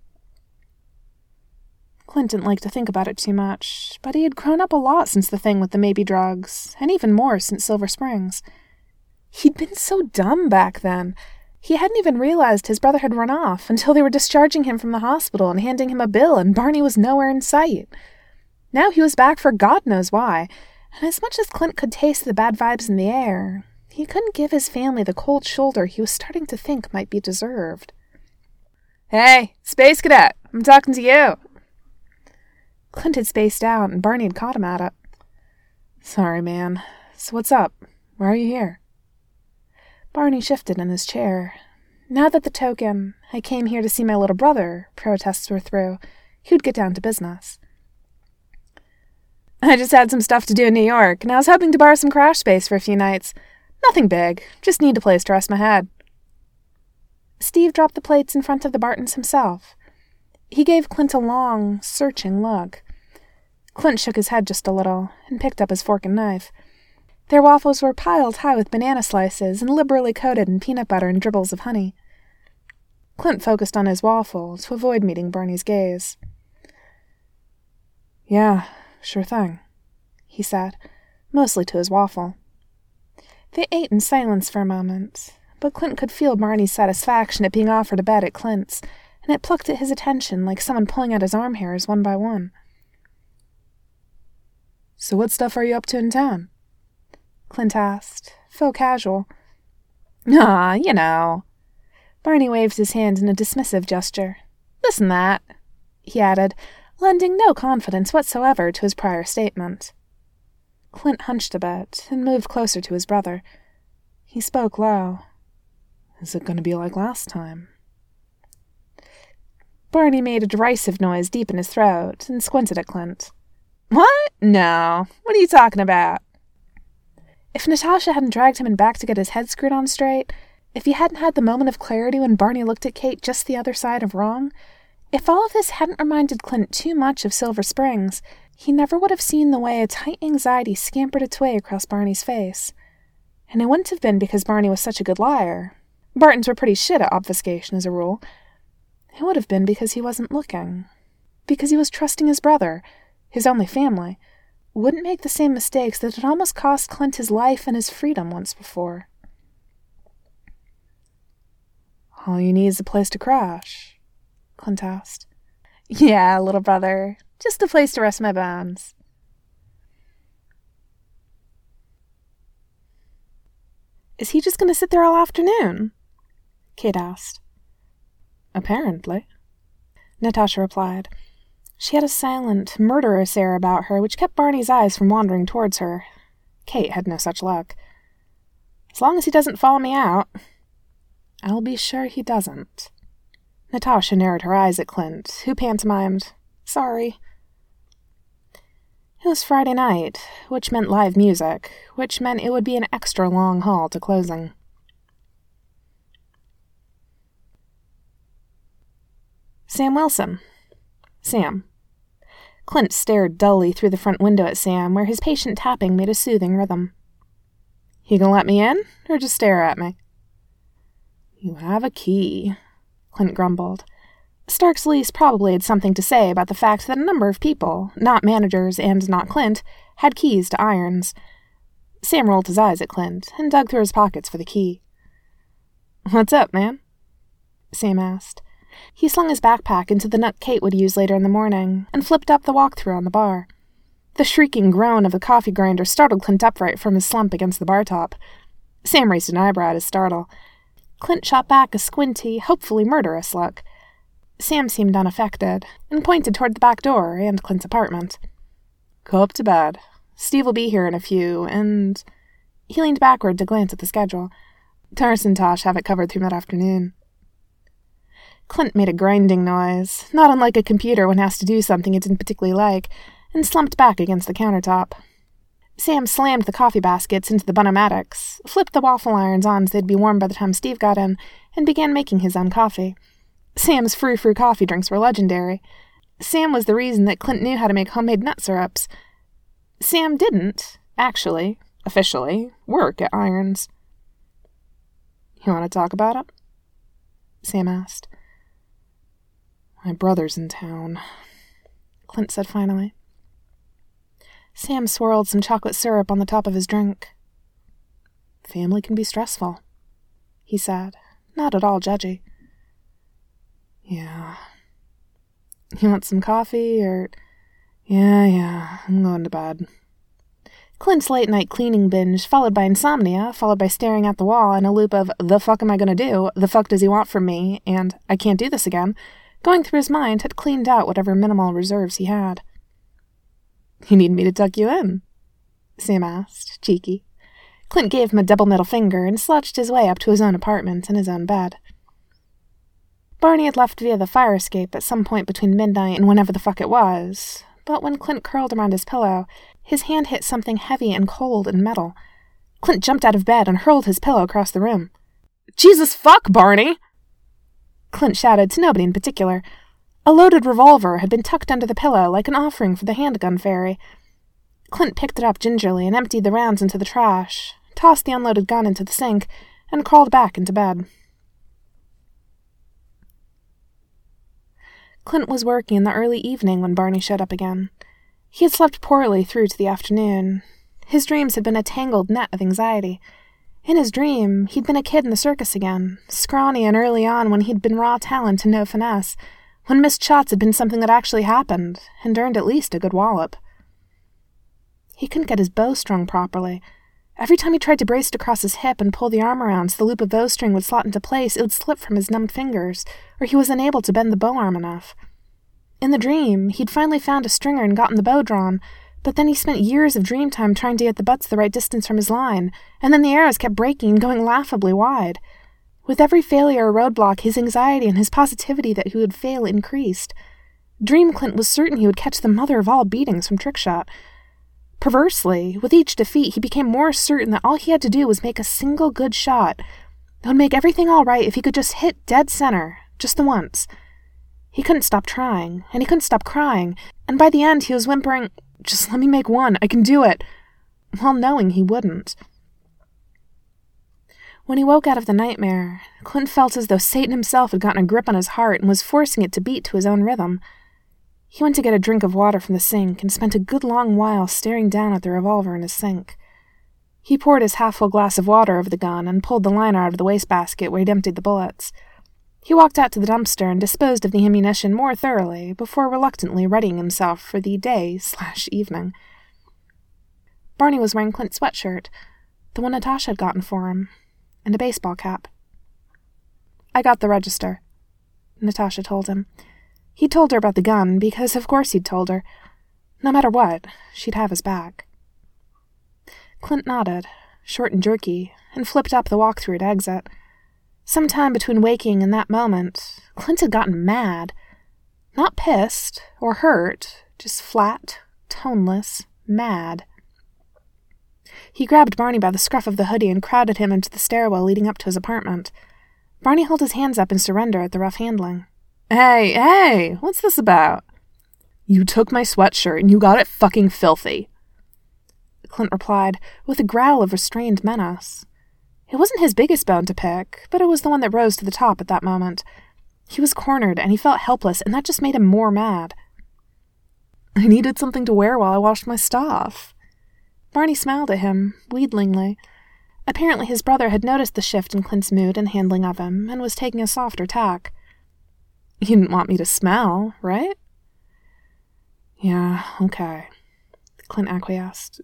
Clint didn't like to think about it too much, but he had grown up a lot since the thing with the maybe drugs, and even more since Silver Springs. He'd been so dumb back then. He hadn't even realized his brother had run off until they were discharging him from the hospital and handing him a bill, and Barney was nowhere in sight. Now he was back for God knows why, and as much as Clint could taste the bad vibes in the air, he couldn't give his family the cold shoulder he was starting to think might be deserved. "Hey, Space Cadet, I'm talking to you." Clint had spaced out, and Barney had caught him at it. "Sorry, man. So what's up? Why are you here?" Barney shifted in his chair. Now that the token, "I came here to see my little brother," protests were through, he would get down to business. "I just had some stuff to do in New York, and I was hoping to borrow some crash space for a few nights. Nothing big, just need a place to rest my head." Steve dropped the plates in front of the Bartons himself. He gave Clint a long, searching look. Clint shook his head just a little, and picked up his fork and knife. Their waffles were piled high with banana slices and liberally coated in peanut butter and dribbles of honey. Clint focused on his waffle to avoid meeting Barney's gaze. "Yeah, sure thing," he said, mostly to his waffle. They ate in silence for a moment, but Clint could feel Barney's satisfaction at being offered a bed at Clint's, and it plucked at his attention like someone pulling at his arm hairs one by one. "So what stuff are you up to in town?" Clint asked, faux casual. "Ah, you know." Barney waved his hand in a dismissive gesture. "This and that," he added, lending no confidence whatsoever to his prior statement. Clint hunched a bit and moved closer to his brother. He spoke low. "Is it going to be like last time?" Barney made a derisive noise deep in his throat and squinted at Clint. "What? No. What are you talking about?" If Natasha hadn't dragged him in back to get his head screwed on straight, if he hadn't had the moment of clarity when Barney looked at Kate just the other side of wrong, if all of this hadn't reminded Clint too much of Silver Springs, he never would have seen the way a tight anxiety scampered its way across Barney's face. And it wouldn't have been because Barney was such a good liar. Bartons were pretty shit at obfuscation as a rule. It would have been because he wasn't looking. Because he was trusting his brother, his only family, wouldn't make the same mistakes that had almost cost Clint his life and his freedom once before. "All you need is a place to crash?" Clint asked. "Yeah, little brother. Just a place to rest my bones." "Is he just going to sit there all afternoon?" Kate asked. "Apparently," Natasha replied. She had a silent, murderous air about her which kept Barney's eyes from wandering towards her. Kate had no such luck. "As long as he doesn't follow me out." "I'll be sure he doesn't." Natasha narrowed her eyes at Clint, who pantomimed, "Sorry." It was Friday night, which meant live music, which meant it would be an extra long haul to closing. "Sam Wilson." "Sam." Clint stared dully through the front window at Sam, where his patient tapping made a soothing rhythm. "You gonna let me in, or just stare at me?" "You have a key," Clint grumbled. Stark's lease probably had something to say about the fact that a number of people, not managers and not Clint, had keys to Irons. Sam rolled his eyes at Clint and dug through his pockets for the key. "What's up, man?" Sam asked. He slung his backpack into the nook Kate would use later in the morning and flipped up the walk-through on the bar. The shrieking groan of the coffee grinder startled Clint upright from his slump against the bar top. Sam raised an eyebrow at his startle. Clint shot back a squinty, hopefully murderous look. Sam seemed unaffected and pointed toward the back door and Clint's apartment. "Go up to bed. Steve will be here in a few, and—" He leaned backward to glance at the schedule. "Darce and Tosh have it covered through mid-afternoon." Clint made a grinding noise, not unlike a computer when asked to do something it didn't particularly like, and slumped back against the countertop. Sam slammed the coffee baskets into the Bun-O-Matics, flipped the waffle irons on so they'd be warm by the time Steve got in, and began making his own coffee. Sam's frou-frou coffee drinks were legendary. Sam was the reason that Clint knew how to make homemade nut syrups. Sam didn't, actually, officially, work at Irons. "You want to talk about it?" Sam asked. "My brother's in town," Clint said finally. Sam swirled some chocolate syrup on the top of his drink. "Family can be stressful," he said, not at all judgy. "Yeah. You want some coffee, or—" Yeah, I'm going to bed." Clint's late-night cleaning binge, followed by insomnia, followed by staring at the wall in a loop of "the fuck am I gonna do?" "the fuck does he want from me?" and "I can't do this again," going through his mind had cleaned out whatever minimal reserves he had. "You need me to tuck you in?" Sam asked, cheeky. Clint gave him a double middle finger and slouched his way up to his own apartment and his own bed. Barney had left via the fire escape at some point between midnight and whenever the fuck it was, but when Clint curled around his pillow, his hand hit something heavy and cold and metal. Clint jumped out of bed and hurled his pillow across the room. "Jesus fuck, Barney!" Clint shouted to nobody in particular. A loaded revolver had been tucked under the pillow like an offering for the handgun fairy. Clint picked it up gingerly and emptied the rounds into the trash, tossed the unloaded gun into the sink, and crawled back into bed. Clint was working in the early evening when Barney showed up again. He had slept poorly through to the afternoon. His dreams had been a tangled net of anxiety. In his dream, he'd been a kid in the circus again, scrawny and early on when he'd been raw talent and no finesse, when missed shots had been something that actually happened, and earned at least a good wallop. He couldn't get his bow strung properly. Every time he tried to brace it across his hip and pull the arm around so the loop of bowstring would slot into place, it would slip from his numbed fingers, or he was unable to bend the bow arm enough. In the dream, he'd finally found a stringer and gotten the bow drawn, but then he spent years of dream time trying to get the butts the right distance from his line, and then the arrows kept breaking and going laughably wide. With every failure or roadblock, his anxiety and his positivity that he would fail increased. Dream Clint was certain he would catch the mother of all beatings from Trickshot. Perversely, with each defeat, he became more certain that all he had to do was make a single good shot. It would make everything all right if he could just hit dead center, just the once. He couldn't stop trying, and he couldn't stop crying, and by the end he was whimpering, "Just let me make one, I can do it," while knowing he wouldn't. When he woke out of the nightmare, Clint felt as though Satan himself had gotten a grip on his heart and was forcing it to beat to his own rhythm. He went to get a drink of water from the sink and spent a good long while staring down at the revolver in his sink. He poured his half-full glass of water over the gun and pulled the liner out of the wastebasket where he'd emptied the bullets. He walked out to the dumpster and disposed of the ammunition more thoroughly before reluctantly readying himself for the day/evening. Barney was wearing Clint's sweatshirt, the one Natasha had gotten for him, and a baseball cap. "I got the register," Natasha told him. He'd told her about the gun because of course he'd told her. No matter what, she'd have his back. Clint nodded, short and jerky, and flipped up the walk-through to exit. Sometime between waking and that moment, Clint had gotten mad. Not pissed or hurt, just flat, toneless, mad. He grabbed Barney by the scruff of the hoodie and crowded him into the stairwell leading up to his apartment. Barney held his hands up in surrender at the rough handling. Hey, what's this about?" "You took my sweatshirt and you got it fucking filthy," Clint replied, with a growl of restrained menace. It wasn't his biggest bone to pick, but it was the one that rose to the top at that moment. He was cornered, and he felt helpless, and that just made him more mad. "I needed something to wear while I washed my stuff." Barney smiled at him, wheedlingly. Apparently his brother had noticed the shift in Clint's mood and handling of him, and was taking a softer tack. "You didn't want me to smell, right?" "Yeah, okay," Clint acquiesced.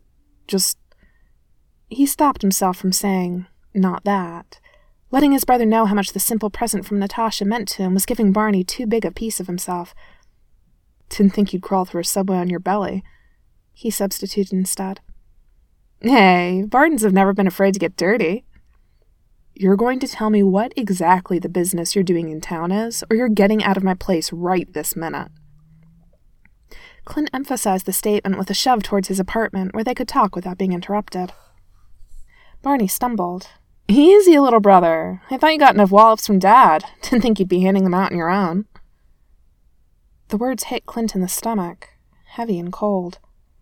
He stopped himself from saying, "Not that." Letting his brother know how much the simple present from Natasha meant to him was giving Barney too big a piece of himself. "Didn't think you'd crawl through a subway on your belly," he substituted instead. "Hey, Bardens have never been afraid to get dirty." "You're going to tell me what exactly the business you're doing in town is, or you're getting out of my place right this minute." Clint emphasized the statement with a shove towards his apartment where they could talk without being interrupted. Barney stumbled. "Easy, little brother. I thought you got enough wallops from Dad. Didn't think you'd be handing them out on your own." The words hit Clint in the stomach, heavy and cold.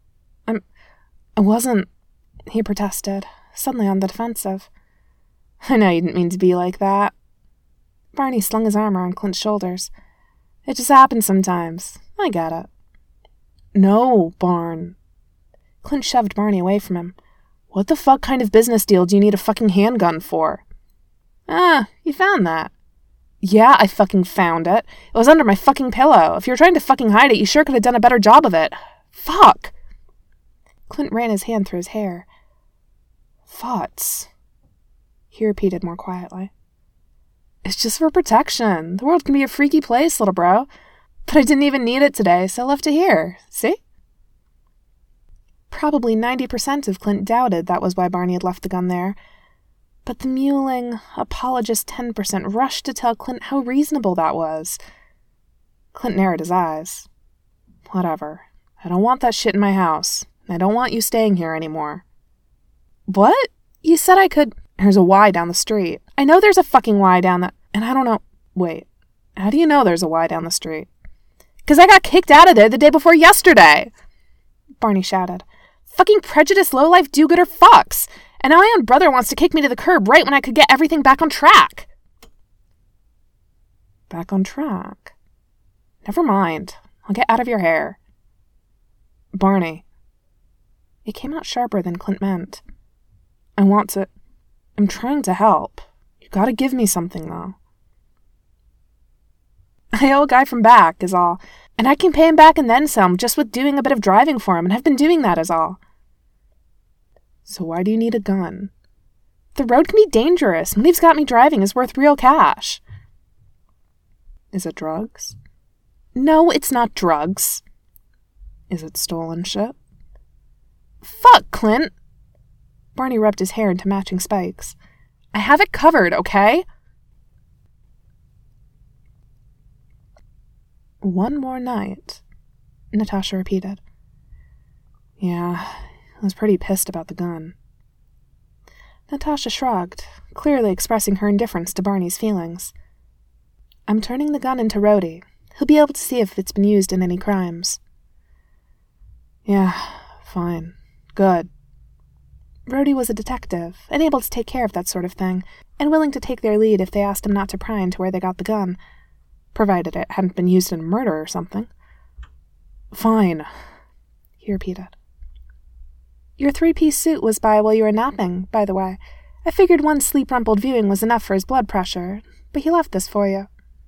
I wasn't," he protested, suddenly on the defensive. "I know you didn't mean to be like that." Barney slung his arm around Clint's shoulders. "It just happens sometimes. I get it." "No, Barn." Clint shoved Barney away from him. "What the fuck kind of business deal do you need a fucking handgun for?" You found that." "Yeah, I fucking found it. It was under my fucking pillow. If you were trying to fucking hide it, you sure could have done a better job of it. Fuck!" Clint ran his hand through his hair. "Thoughts," he repeated more quietly. "It's just for protection. The world can be a freaky place, little bro. But I didn't even need it today, so I left it here. See?" Probably 90% of Clint doubted that was why Barney had left the gun there. But the mewling, apologist 10% rushed to tell Clint how reasonable that was. Clint narrowed his eyes. "Whatever. I don't want that shit in my house. I don't want you staying here anymore." "What? You said I could—" "There's a Y down the street. I know there's a fucking Y down the— And I don't know— Wait, how do you know there's a Y down the street?" "'Cause I got kicked out of there the day before yesterday!" Barney shouted. "Fucking prejudiced lowlife do-gooder fucks! And now my own brother wants to kick me to the curb right when I could get everything back on track!" "Back on track? Never mind. I'll get out of your hair." "Barney." It came out sharper than Clint meant. I'm trying to help. You gotta give me something, though. I owe a guy from back, is all. And I can pay him back and then some, just with doing a bit of driving for him, and I've been doing that, is all. So why do you need a gun? The road can be dangerous. Money's got me driving is worth real cash. Is it drugs? No, it's not drugs. Is it stolen shit? Fuck, Clint! Barney rubbed his hair into matching spikes. I have it covered, okay? One more night, Natasha repeated. Yeah, I was pretty pissed about the gun. Natasha shrugged, clearly expressing her indifference to Barney's feelings. I'm turning the gun into Rhodey. He'll be able to see if it's been used in any crimes. Yeah, fine. Good. Rhodey was a detective, and able to take care of that sort of thing, and willing to take their lead if they asked him not to pry into where they got the gun, provided it hadn't been used in a murder or something. Fine, he repeated. Your three-piece suit was by while you were napping, by the way. I figured one sleep-rumpled viewing was enough for his blood pressure, but he left this for you.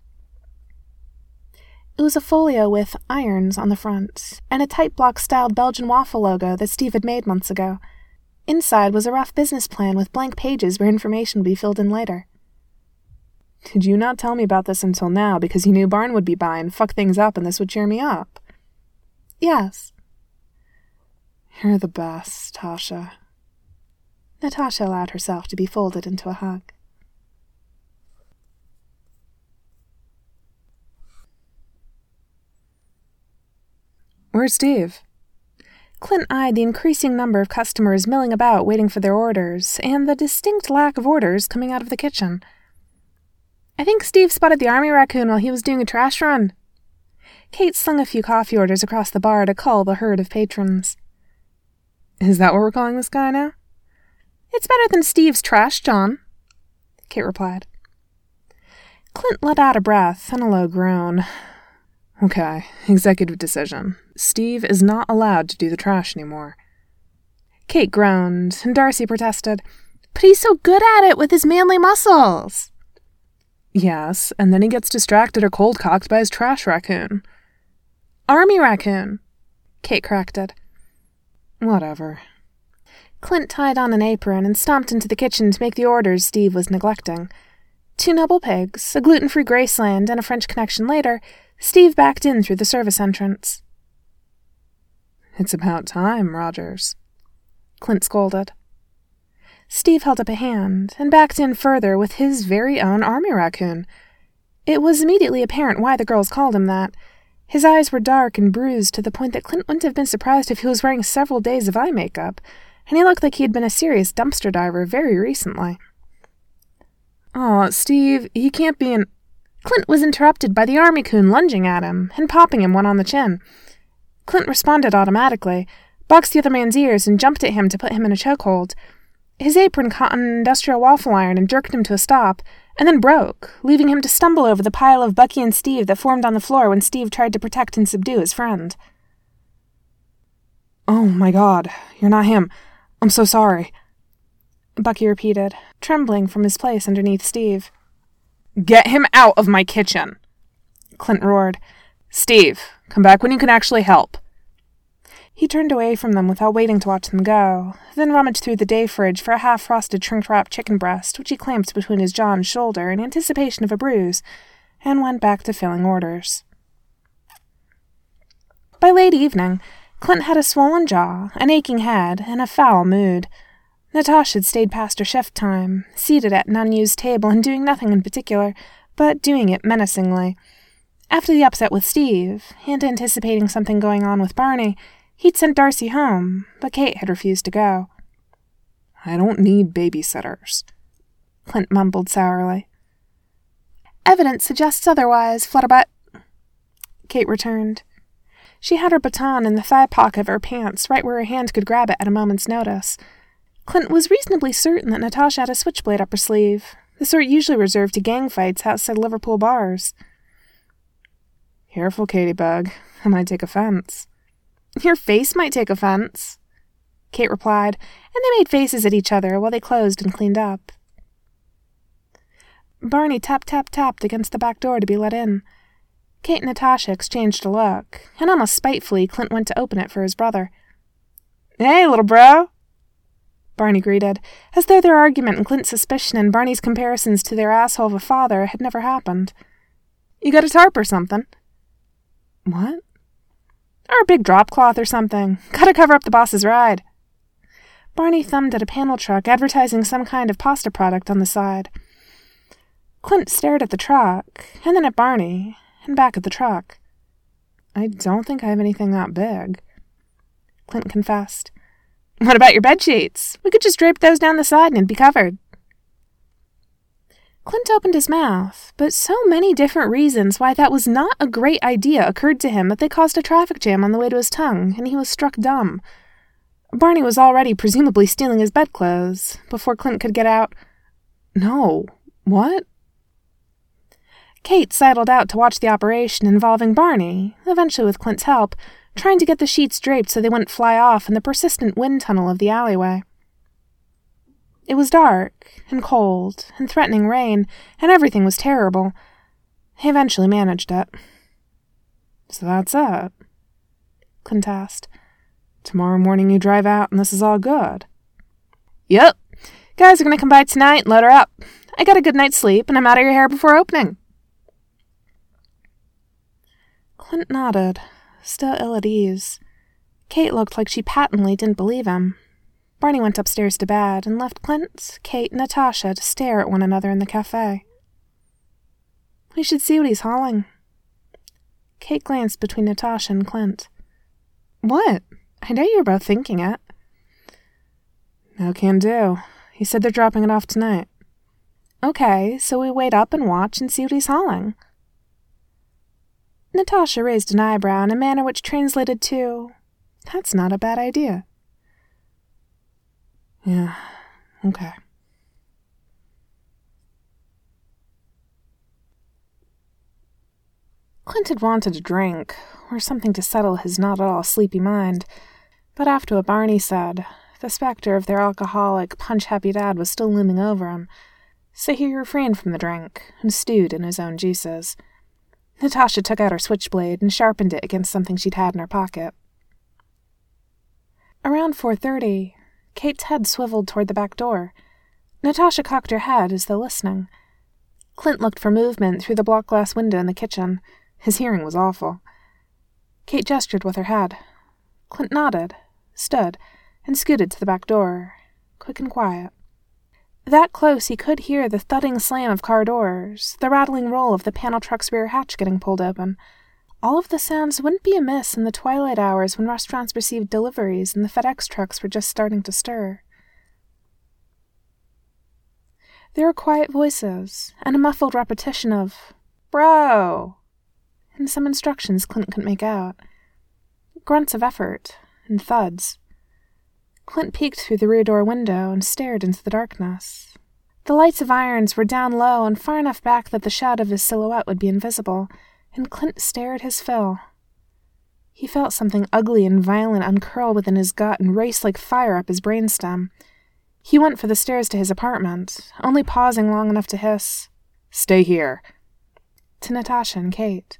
It was a folio with irons on the front, and a type-block-styled Belgian waffle logo that Steve had made months ago. Inside was a rough business plan with blank pages where information would be filled in later. Did you not tell me about this until now because you knew Barn would be by and fuck things up and this would cheer me up? Yes. You're the best, Tasha. Natasha allowed herself to be folded into a hug. Where's Steve? Clint eyed the increasing number of customers milling about waiting for their orders, and the distinct lack of orders coming out of the kitchen. I think Steve spotted the army raccoon while he was doing a trash run. Kate slung a few coffee orders across the bar to cull the herd of patrons. Is that what we're calling this guy now? It's better than Steve's trash, John, Kate replied. Clint let out a breath and a low groan. Okay, executive decision. Steve is not allowed to do the trash anymore. Kate groaned, and Darcy protested. But he's so good at it with his manly muscles. Yes, and then he gets distracted or cold-cocked by his trash raccoon. Army raccoon, Kate corrected. Whatever. Clint tied on an apron and stomped into the kitchen to make the orders Steve was neglecting. 2 noble pigs, a gluten-free Graceland, and a French connection later, Steve backed in through the service entrance. It's about time, Rogers, Clint scolded. Steve held up a hand and backed in further with his very own army raccoon. It was immediately apparent why the girls called him that. His eyes were dark and bruised to the point that Clint wouldn't have been surprised if he was wearing several days of eye makeup, and he looked like he had been a serious dumpster diver very recently. Aw, Steve, he can't be in... Clint was interrupted by the army coon lunging at him and popping him one on the chin. Clint responded automatically, boxed the other man's ears, and jumped at him to put him in a chokehold. His apron caught on an industrial waffle iron and jerked him to a stop, and then broke, leaving him to stumble over the pile of Bucky and Steve that formed on the floor when Steve tried to protect and subdue his friend. Oh my God, you're not him. I'm so sorry, Bucky repeated, trembling from his place underneath Steve. Get him out of my kitchen, Clint roared. Steve, come back when you can actually help. He turned away from them without waiting to watch them go, then rummaged through the day fridge for a half-frosted shrink-wrapped chicken breast, which he clamped between his jaw and shoulder in anticipation of a bruise, and went back to filling orders. By late evening, Clint had a swollen jaw, an aching head, and a foul mood. Natasha had stayed past her shift time, seated at an unused table and doing nothing in particular, but doing it menacingly. After the upset with Steve, and anticipating something going on with Barney, he'd sent Darcy home, but Kate had refused to go. I don't need babysitters, Clint mumbled sourly. Evidence suggests otherwise, Flutterbutt, Kate returned. She had her baton in the thigh pocket of her pants, right where her hand could grab it at a moment's notice. Clint was reasonably certain that Natasha had a switchblade up her sleeve, the sort usually reserved to gang fights outside Liverpool bars. Careful, Katybug. I might take offense. Your face might take offense, Kate replied, and they made faces at each other while they closed and cleaned up. Barney tapped against the back door to be let in. Kate and Natasha exchanged a look, and almost spitefully Clint went to open it for his brother. "Hey, little bro," Barney greeted, as though their argument and Clint's suspicion and Barney's comparisons to their asshole of a father had never happened. "You got a tarp or something?" "What?" "Or a big drop cloth or something. Gotta cover up the boss's ride." Barney thumbed at a panel truck advertising some kind of pasta product on the side. Clint stared at the truck, and then at Barney, and back at the truck. "I don't think I have anything that big," Clint confessed. "What about your bed sheets? We could just drape those down the side and it'd be covered." Clint opened his mouth, but so many different reasons why that was not a great idea occurred to him that they caused a traffic jam on the way to his tongue, and he was struck dumb. Barney was already presumably stealing his bedclothes before Clint could get out, "No, what?" Kate sidled out to watch the operation involving Barney, eventually with Clint's help, trying to get the sheets draped so they wouldn't fly off in the persistent wind tunnel of the alleyway. It was dark, and cold, and threatening rain, and everything was terrible. He eventually managed it. "So that's it?" Clint asked. "Tomorrow morning you drive out and this is all good?" "Yep. Guys are going to come by tonight and load her up. I got a good night's sleep and I'm out of your hair before opening." Clint nodded, still ill at ease. Kate looked like she patently didn't believe him. Barney went upstairs to bed and left Clint, Kate, and Natasha to stare at one another in the cafe. "We should see what he's hauling." Kate glanced between Natasha and Clint. "What? I know you were both thinking it." "No can do. He said they're dropping it off tonight." "Okay, so we wait up and watch and see what he's hauling." Natasha raised an eyebrow in a manner which translated to, "That's not a bad idea." "Yeah, okay." Clint had wanted a drink, or something to settle his not-at-all sleepy mind, but after what Barney said, the specter of their alcoholic, punch-happy dad was still looming over him, so he refrained from the drink and stewed in his own juices. Natasha took out her switchblade and sharpened it against something she'd had in her pocket. Around 4:30, Kate's head swiveled toward the back door. Natasha cocked her head as though listening. Clint looked for movement through the block-glass window in the kitchen. His hearing was awful. Kate gestured with her head. Clint nodded, stood, and scooted to the back door, quick and quiet. That close he could hear the thudding slam of car doors, the rattling roll of the panel truck's rear hatch getting pulled open. All of the sounds wouldn't be amiss in the twilight hours when restaurants received deliveries and the FedEx trucks were just starting to stir. There were quiet voices, and a muffled repetition of, "Bro!" and some instructions Clint couldn't make out. Grunts of effort, and thuds. Clint peeked through the rear door window and stared into the darkness. The lights of irons were down low and far enough back that the shadow of his silhouette would be invisible, and Clint stared his fill. He felt something ugly and violent uncurl within his gut and race like fire up his brainstem. He went for the stairs to his apartment, only pausing long enough to hiss, "Stay here," to Natasha and Kate.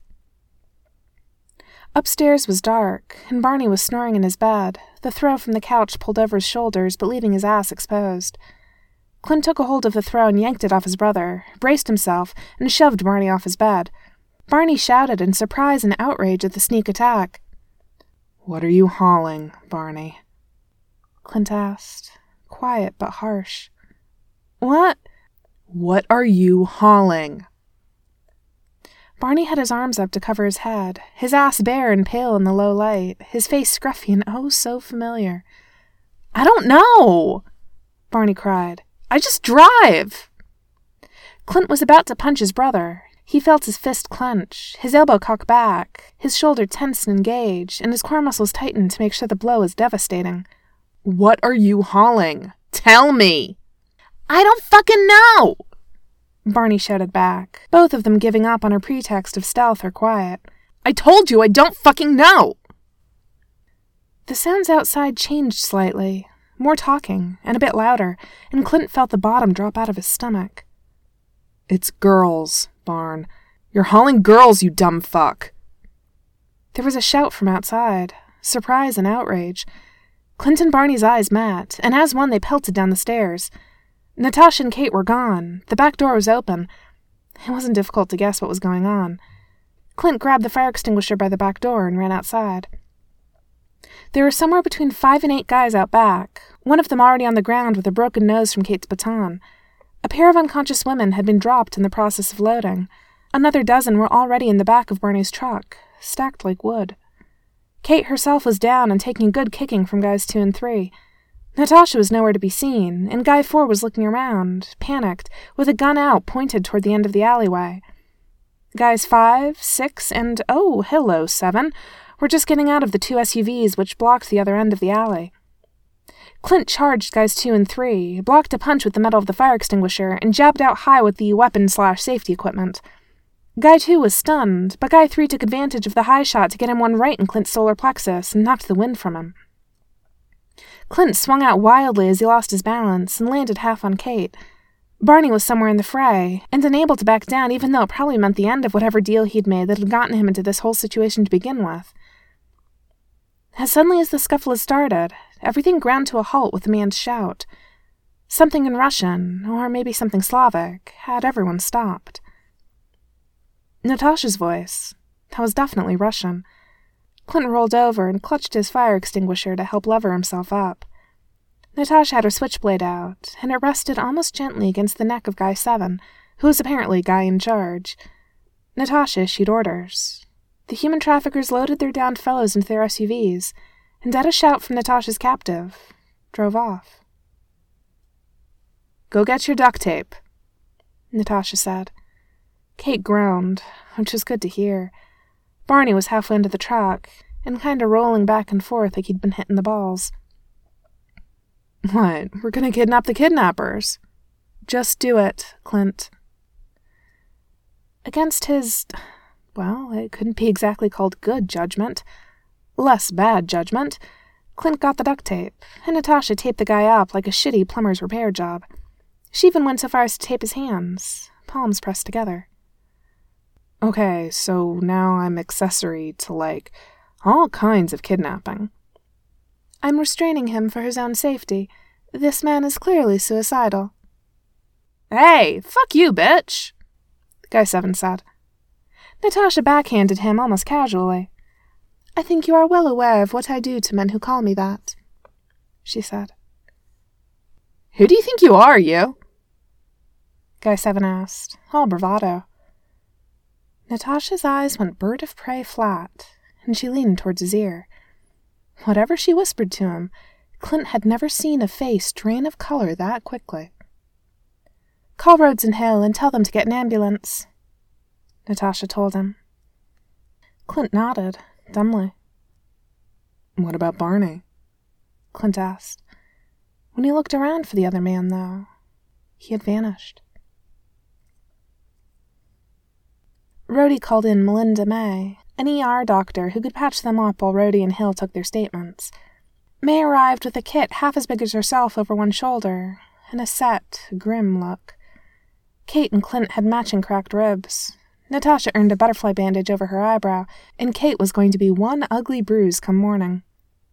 Upstairs was dark, and Barney was snoring in his bed, the throw from the couch pulled over his shoulders but leaving his ass exposed. Clint took a hold of the throw and yanked it off his brother, braced himself, and shoved Barney off his bed. Barney shouted in surprise and outrage at the sneak attack. "What are you hauling, Barney?" Clint asked, quiet but harsh. "What? What are you hauling?" Barney had his arms up to cover his head, his ass bare and pale in the low light, his face scruffy and oh so familiar. "I don't know!" Barney cried. "I just drive!" Clint was about to punch his brother. He felt his fist clench, his elbow cock back, his shoulder tense and engage, and his core muscles tighten to make sure the blow is devastating. "What are you hauling? Tell me!" "I don't fucking know!" Barney shouted back, both of them giving up on her pretext of stealth or quiet. "I told you I don't fucking know!" The sounds outside changed slightly, more talking, and a bit louder, and Clint felt the bottom drop out of his stomach. "It's girls, Barn. You're hauling girls, you dumb fuck!" There was a shout from outside, surprise and outrage. Clint and Barney's eyes met, and as one they pelted down the stairs. Natasha and Kate were gone. The back door was open. It wasn't difficult to guess what was going on. Clint grabbed the fire extinguisher by the back door and ran outside. There were somewhere between 5 and 8 guys out back, one of them already on the ground with a broken nose from Kate's baton. A pair of unconscious women had been dropped in the process of loading. Another dozen were already in the back of Barney's truck, stacked like wood. Kate herself was down and taking good kicking from guys 2 and 3. Natasha was nowhere to be seen, and Guy 4 was looking around, panicked, with a gun out pointed toward the end of the alleyway. Guys 5, 6, and, oh, hello, 7, were just getting out of the 2 SUVs which blocked the other end of the alley. Clint charged guys 2 and 3, blocked a punch with the metal of the fire extinguisher, and jabbed out high with the weapon/safety equipment. Guy 2 was stunned, but Guy 3 took advantage of the high shot to get him one right in Clint's solar plexus and knocked the wind from him. Clint swung out wildly as he lost his balance and landed half on Kate. Barney was somewhere in the fray, and unable to back down even though it probably meant the end of whatever deal he'd made that had gotten him into this whole situation to begin with. As suddenly as the scuffle had started, everything ground to a halt with the man's shout. Something in Russian, or maybe something Slavic, had everyone stopped. Natasha's voice. That was definitely Russian. Clint rolled over and clutched his fire extinguisher to help lever himself up. Natasha had her switchblade out, and it rested almost gently against the neck of Guy 7, who was apparently Guy in charge. Natasha issued orders. The human traffickers loaded their downed fellows into their SUVs, and at a shout from Natasha's captive, drove off. "Go get your duct tape," Natasha said. Kate groaned, which was good to hear. Barney was halfway into the truck, and kind of rolling back and forth like he'd been hitting the balls. "What, we're gonna kidnap the kidnappers?" "Just do it, Clint." Against his, well, it couldn't be exactly called good judgment. Less bad judgment. Clint got the duct tape, and Natasha taped the guy up like a shitty plumber's repair job. She even went so far as to tape his hands, palms pressed together. "Okay, so now I'm accessory to, all kinds of kidnapping." "I'm restraining him for his own safety. This man is clearly suicidal." "Hey, fuck you, bitch," Guy 7 said. Natasha backhanded him almost casually. "I think you are well aware of what I do to men who call me that," she said. "Who do you think you are, you?" Guy 7 asked, all bravado. Natasha's eyes went bird of prey flat, and she leaned towards his ear. Whatever she whispered to him, Clint had never seen a face drain of color that quickly. "Call Rhodes and Hill and tell them to get an ambulance," Natasha told him. Clint nodded, dumbly. "What about Barney?" Clint asked. When he looked around for the other man, though, he had vanished. Rhodey called in Melinda May, an ER doctor who could patch them up while Rhodey and Hill took their statements. May arrived with a kit half as big as herself over one shoulder, and a set, grim look. Kate and Clint had matching cracked ribs. Natasha earned a butterfly bandage over her eyebrow, and Kate was going to be one ugly bruise come morning.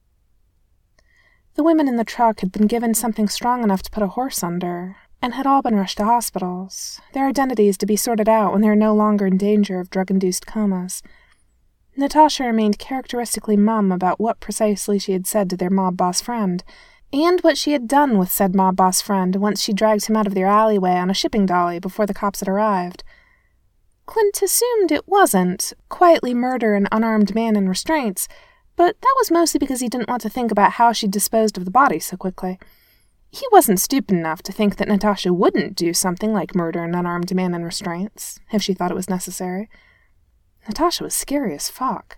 The women in the truck had been given something strong enough to put a horse under, and had all been rushed to hospitals, their identities to be sorted out when they were no longer in danger of drug-induced comas. Natasha remained characteristically mum about what precisely she had said to their mob boss friend, and what she had done with said mob boss friend once she dragged him out of their alleyway on a shipping dolly before the cops had arrived. Clint assumed it wasn't quietly murder an unarmed man in restraints, but that was mostly because he didn't want to think about how she'd disposed of the body so quickly. He wasn't stupid enough to think that Natasha wouldn't do something like murder an unarmed man in restraints, if she thought it was necessary. Natasha was scary as fuck.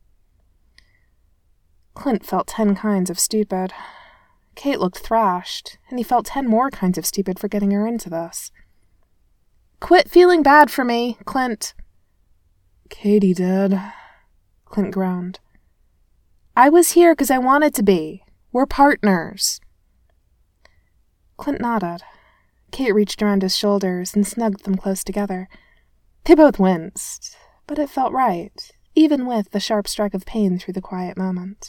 Clint felt 10 kinds of stupid. Kate looked thrashed, and he felt 10 more kinds of stupid for getting her into this. "Quit feeling bad for me, Clint." "Katie did," Clint groaned. I was here because I wanted to be. We're partners. Clint nodded. Kate reached around his shoulders and snugged them close together. They both winced, but it felt right, even with the sharp strike of pain through the quiet moment.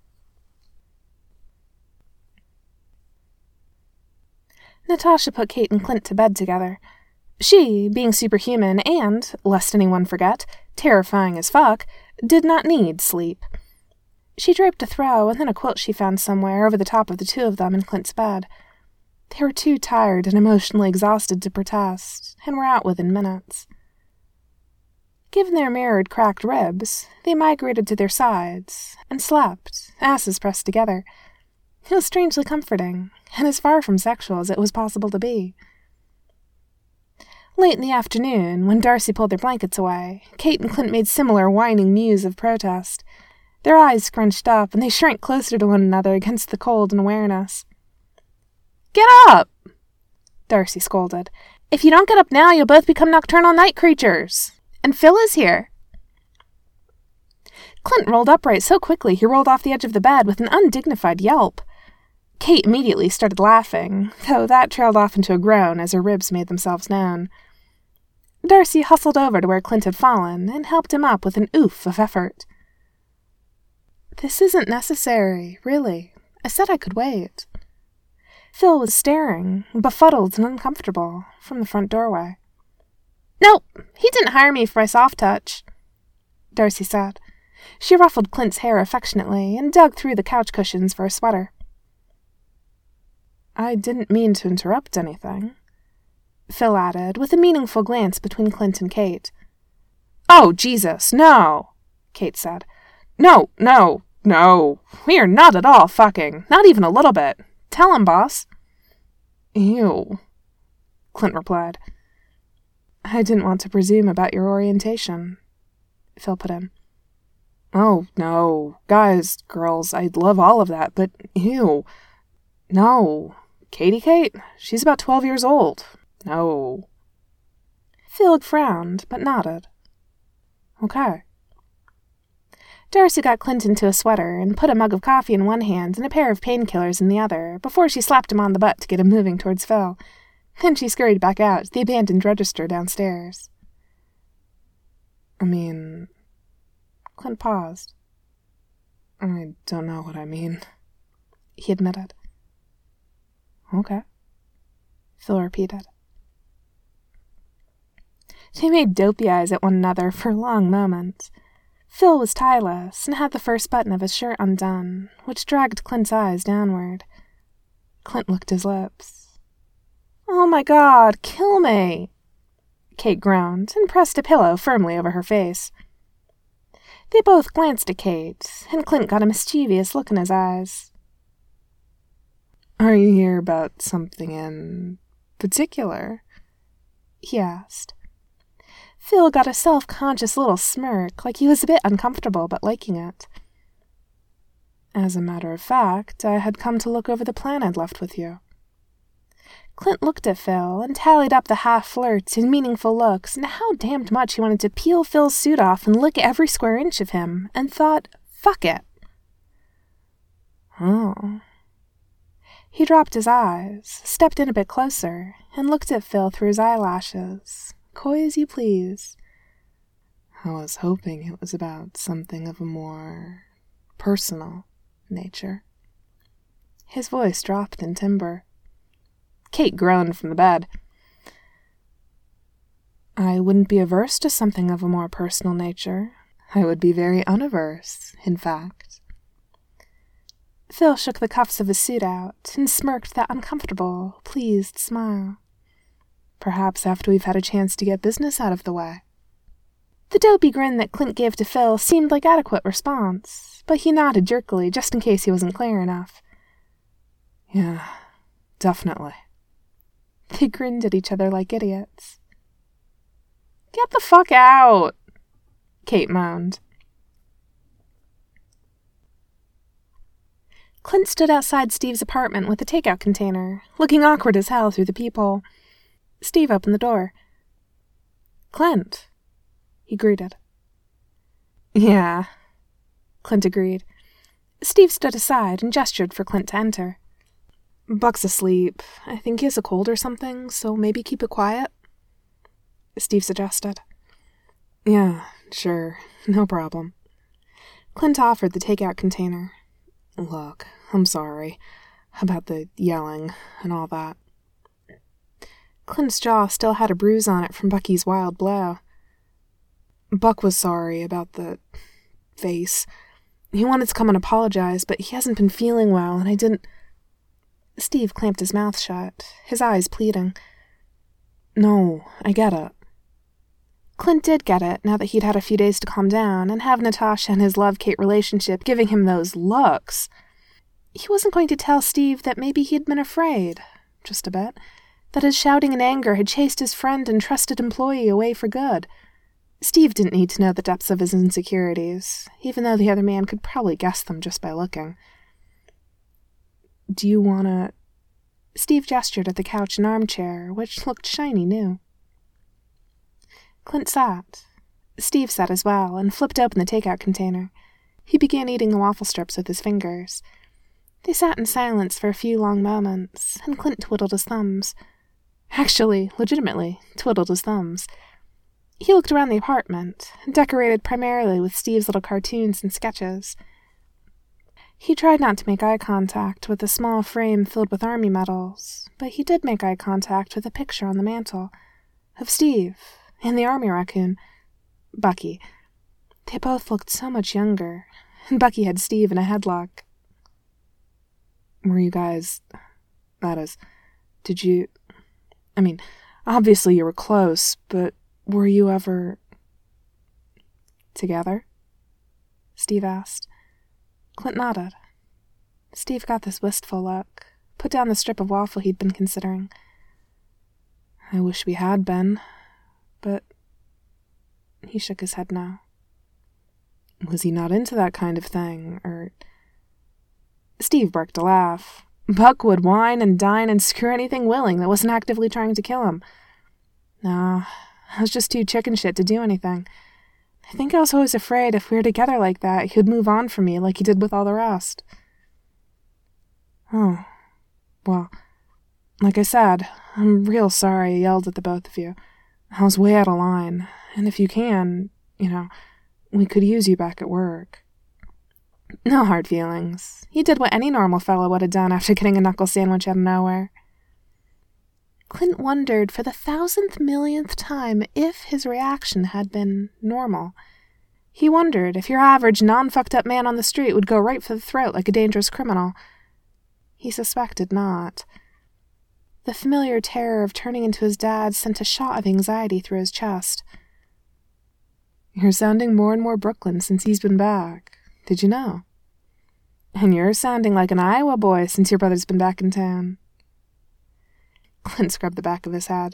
Natasha put Kate and Clint to bed together. She, being superhuman and, lest anyone forget, terrifying as fuck, did not need sleep. She draped a throw and then a quilt she found somewhere over the top of the two of them in Clint's bed. They were too tired and emotionally exhausted to protest, and were out within minutes. Given their mirrored cracked ribs, they migrated to their sides, and slept, asses pressed together. It was strangely comforting, and as far from sexual as it was possible to be. Late in the afternoon, when Darcy pulled their blankets away, Kate and Clint made similar whining mews of protest. Their eyes scrunched up, and they shrank closer to one another against the cold and awareness. "Get up!" Darcy scolded. "If you don't get up now, you'll both become nocturnal night creatures. And Phil is here." Clint rolled upright so quickly he rolled off the edge of the bed with an undignified yelp. Kate immediately started laughing, though that trailed off into a groan as her ribs made themselves known. Darcy hustled over to where Clint had fallen and helped him up with an oof of effort. "This isn't necessary, really. I said I could wait." Phil was staring, befuddled and uncomfortable, from the front doorway. "Nope, he didn't hire me for my soft touch," Darcy said. She ruffled Clint's hair affectionately and dug through the couch cushions for a sweater. "I didn't mean to interrupt anything," Phil added, with a meaningful glance between Clint and Kate. "Oh, Jesus, no," Kate said. No. We are not at all fucking. Not even a little bit. Tell him, boss." "Ew," Clint replied. "I didn't want to presume about your orientation," Phil put in. "Oh, no. Guys, girls, I'd love all of that, but ew. No. Katie Kate? She's about 12 years old. No." Phil frowned, but nodded. "Okay." Darcy got Clint into a sweater and put a mug of coffee in one hand and a pair of painkillers in the other before she slapped him on the butt to get him moving towards Phil. Then she scurried back out to the abandoned register downstairs. "I mean..." Clint paused. "I don't know what I mean," he admitted. "Okay," Phil repeated. They made dopey eyes at one another for a long moment. Phil was tieless and had the first button of his shirt undone, which dragged Clint's eyes downward. Clint licked his lips. "Oh my God, kill me!" Kate groaned and pressed a pillow firmly over her face. They both glanced at Kate, and Clint got a mischievous look in his eyes. "Are you here about something in particular?" he asked. Phil got a self-conscious little smirk, like he was a bit uncomfortable but liking it. "As a matter of fact, I had come to look over the plan I'd left with you." Clint looked at Phil and tallied up the half-flirts and meaningful looks and how damned much he wanted to peel Phil's suit off and lick every square inch of him, and thought, fuck it. "Oh." He dropped his eyes, stepped in a bit closer, and looked at Phil through his eyelashes, coy as you please. "I was hoping it was about something of a more personal nature." His voice dropped in timbre. Kate groaned from the bed. "I wouldn't be averse to something of a more personal nature. I would be very unaverse, in fact." Phil shook the cuffs of his suit out and smirked that uncomfortable, pleased smile. "Perhaps after we've had a chance to get business out of the way." The dopey grin that Clint gave to Phil seemed like adequate response, but he nodded jerkily just in case he wasn't clear enough. "Yeah, definitely." They grinned at each other like idiots. "Get the fuck out," Kate moaned. Clint stood outside Steve's apartment with a takeout container, looking awkward as hell through the peephole. Steve opened the door. "Clint," he greeted. "Yeah," Clint agreed. Steve stood aside and gestured for Clint to enter. Buck's asleep. I think he has a cold or something, so maybe keep it quiet, Steve suggested. Yeah, sure, no problem. Clint offered the takeout container. Look, I'm sorry about the yelling and all that. Clint's jaw still had a bruise on it from Bucky's wild blow. Buck was sorry about the face. He wanted to come and apologize, but he hasn't been feeling well, and I didn't... Steve clamped his mouth shut, his eyes pleading. No, I get it. Clint did get it, now that he'd had a few days to calm down and have Natasha and his love-Kate relationship giving him those looks. He wasn't going to tell Steve that maybe he'd been afraid, just a bit, that his shouting and anger had chased his friend and trusted employee away for good. Steve didn't need to know the depths of his insecurities, even though the other man could probably guess them just by looking. Do you wanna... Steve gestured at the couch and armchair, which looked shiny new. Clint sat. Steve sat as well, and flipped open the takeout container. He began eating the waffle strips with his fingers. They sat in silence for a few long moments, and Clint twiddled his thumbs. Actually, legitimately, twiddled his thumbs. He looked around the apartment, decorated primarily with Steve's little cartoons and sketches. He tried not to make eye contact with the small frame filled with army medals, but he did make eye contact with a picture on the mantel of Steve and the army raccoon, Bucky. They both looked so much younger, and Bucky had Steve in a headlock. Were you guys... that is... did you... I mean, obviously you were close, but were you ever... together? Steve asked. Clint nodded. Steve got this wistful look, put down the strip of waffle he'd been considering. I wish we had been, but... He shook his head no. Was he not into that kind of thing, or... Steve barked a laugh. Buck would whine and dine and screw anything willing that wasn't actively trying to kill him. No, I was just too chicken shit to do anything. I think I was always afraid if we were together like that, he'd move on from me like he did with all the rest. Oh, well, like I said, I'm real sorry I yelled at the both of you. I was way out of line, and if you can, we could use you back at work. No hard feelings. You did what any normal fellow would have done after getting a knuckle sandwich out of nowhere. Clint wondered for the 1,000th millionth time if his reaction had been normal. He wondered if your average non-fucked-up man on the street would go right for the throat like a dangerous criminal. He suspected not. The familiar terror of turning into his dad sent a shot of anxiety through his chest. You're sounding more and more Brooklyn since he's been back. Did you know? And you're sounding like an Iowa boy since your brother's been back in town. Clint scrubbed the back of his head.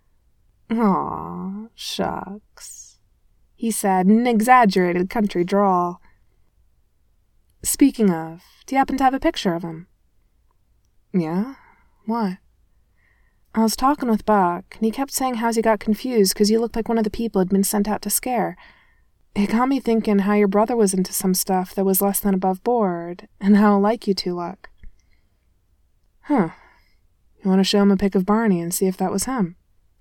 Aw, shucks, he said in an exaggerated country drawl. Speaking of, do you happen to have a picture of him? Yeah? What? I was talking with Buck, and he kept saying how he got confused because you looked like one of the people had been sent out to scare. It got me thinking how your brother was into some stuff that was less than above board, and how alike you two look. Huh. You want to show him a pic of Barney and see if that was him?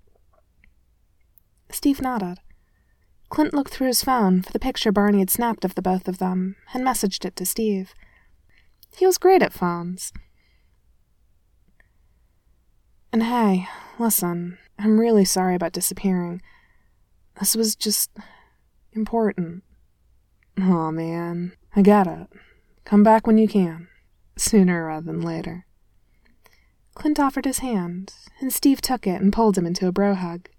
Steve nodded. Clint looked through his phone for the picture Barney had snapped of the both of them, and messaged it to Steve. He was great at phones. And hey, listen, I'm really sorry about disappearing. This was just... important. Aw, man, I get it. Come back when you can. Sooner rather than later. Clint offered his hand, and Steve took it and pulled him into a bro hug.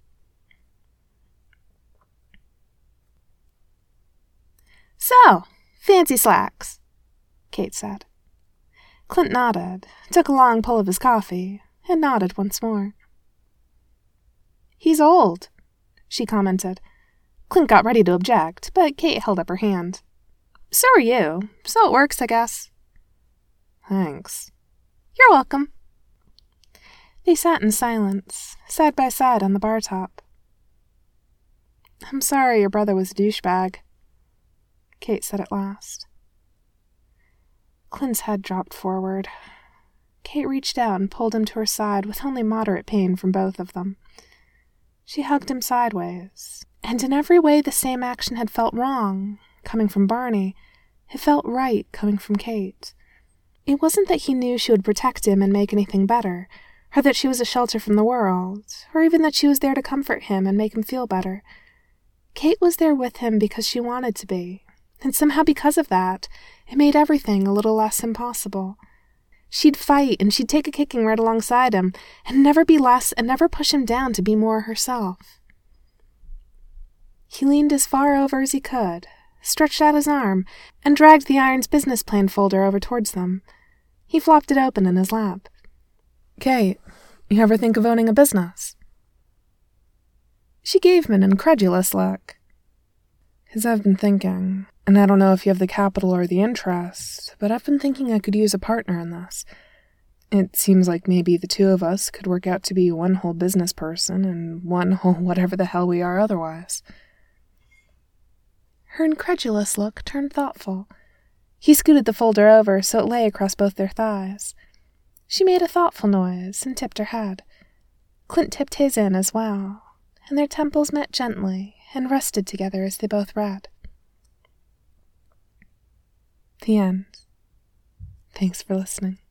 So, fancy slacks, Kate said. Clint nodded, took a long pull of his coffee, and nodded once more. He's old, she commented. Clint got ready to object, but Kate held up her hand. So are you, so it works, I guess. Thanks. You're welcome. They sat in silence, side by side on the bar top. I'm sorry your brother was a douchebag, Kate said at last. Clint's head dropped forward. Kate reached out and pulled him to her side with only moderate pain from both of them. She hugged him sideways, and in every way the same action had felt wrong, coming from Barney. It felt right, coming from Kate. It wasn't that he knew she would protect him and make anything better, or that she was a shelter from the world, or even that she was there to comfort him and make him feel better. Kate was there with him because she wanted to be, and somehow because of that, it made everything a little less impossible. She'd fight, and she'd take a kicking right alongside him, and never be less and never push him down to be more herself. He leaned as far over as he could, stretched out his arm, and dragged the Irons business plan folder over towards them. He flopped it open in his lap. Kate, you ever think of owning a business? She gave him an incredulous look. Because I've been thinking, and I don't know if you have the capital or the interest, but I've been thinking I could use a partner in this. It seems like maybe the two of us could work out to be one whole business person and one whole whatever the hell we are otherwise. Her incredulous look turned thoughtful. He scooted the folder over so it lay across both their thighs. She made a thoughtful noise and tipped her head. Clint tipped his in as well, and their temples met gently and rested together as they both read. The end. Thanks for listening.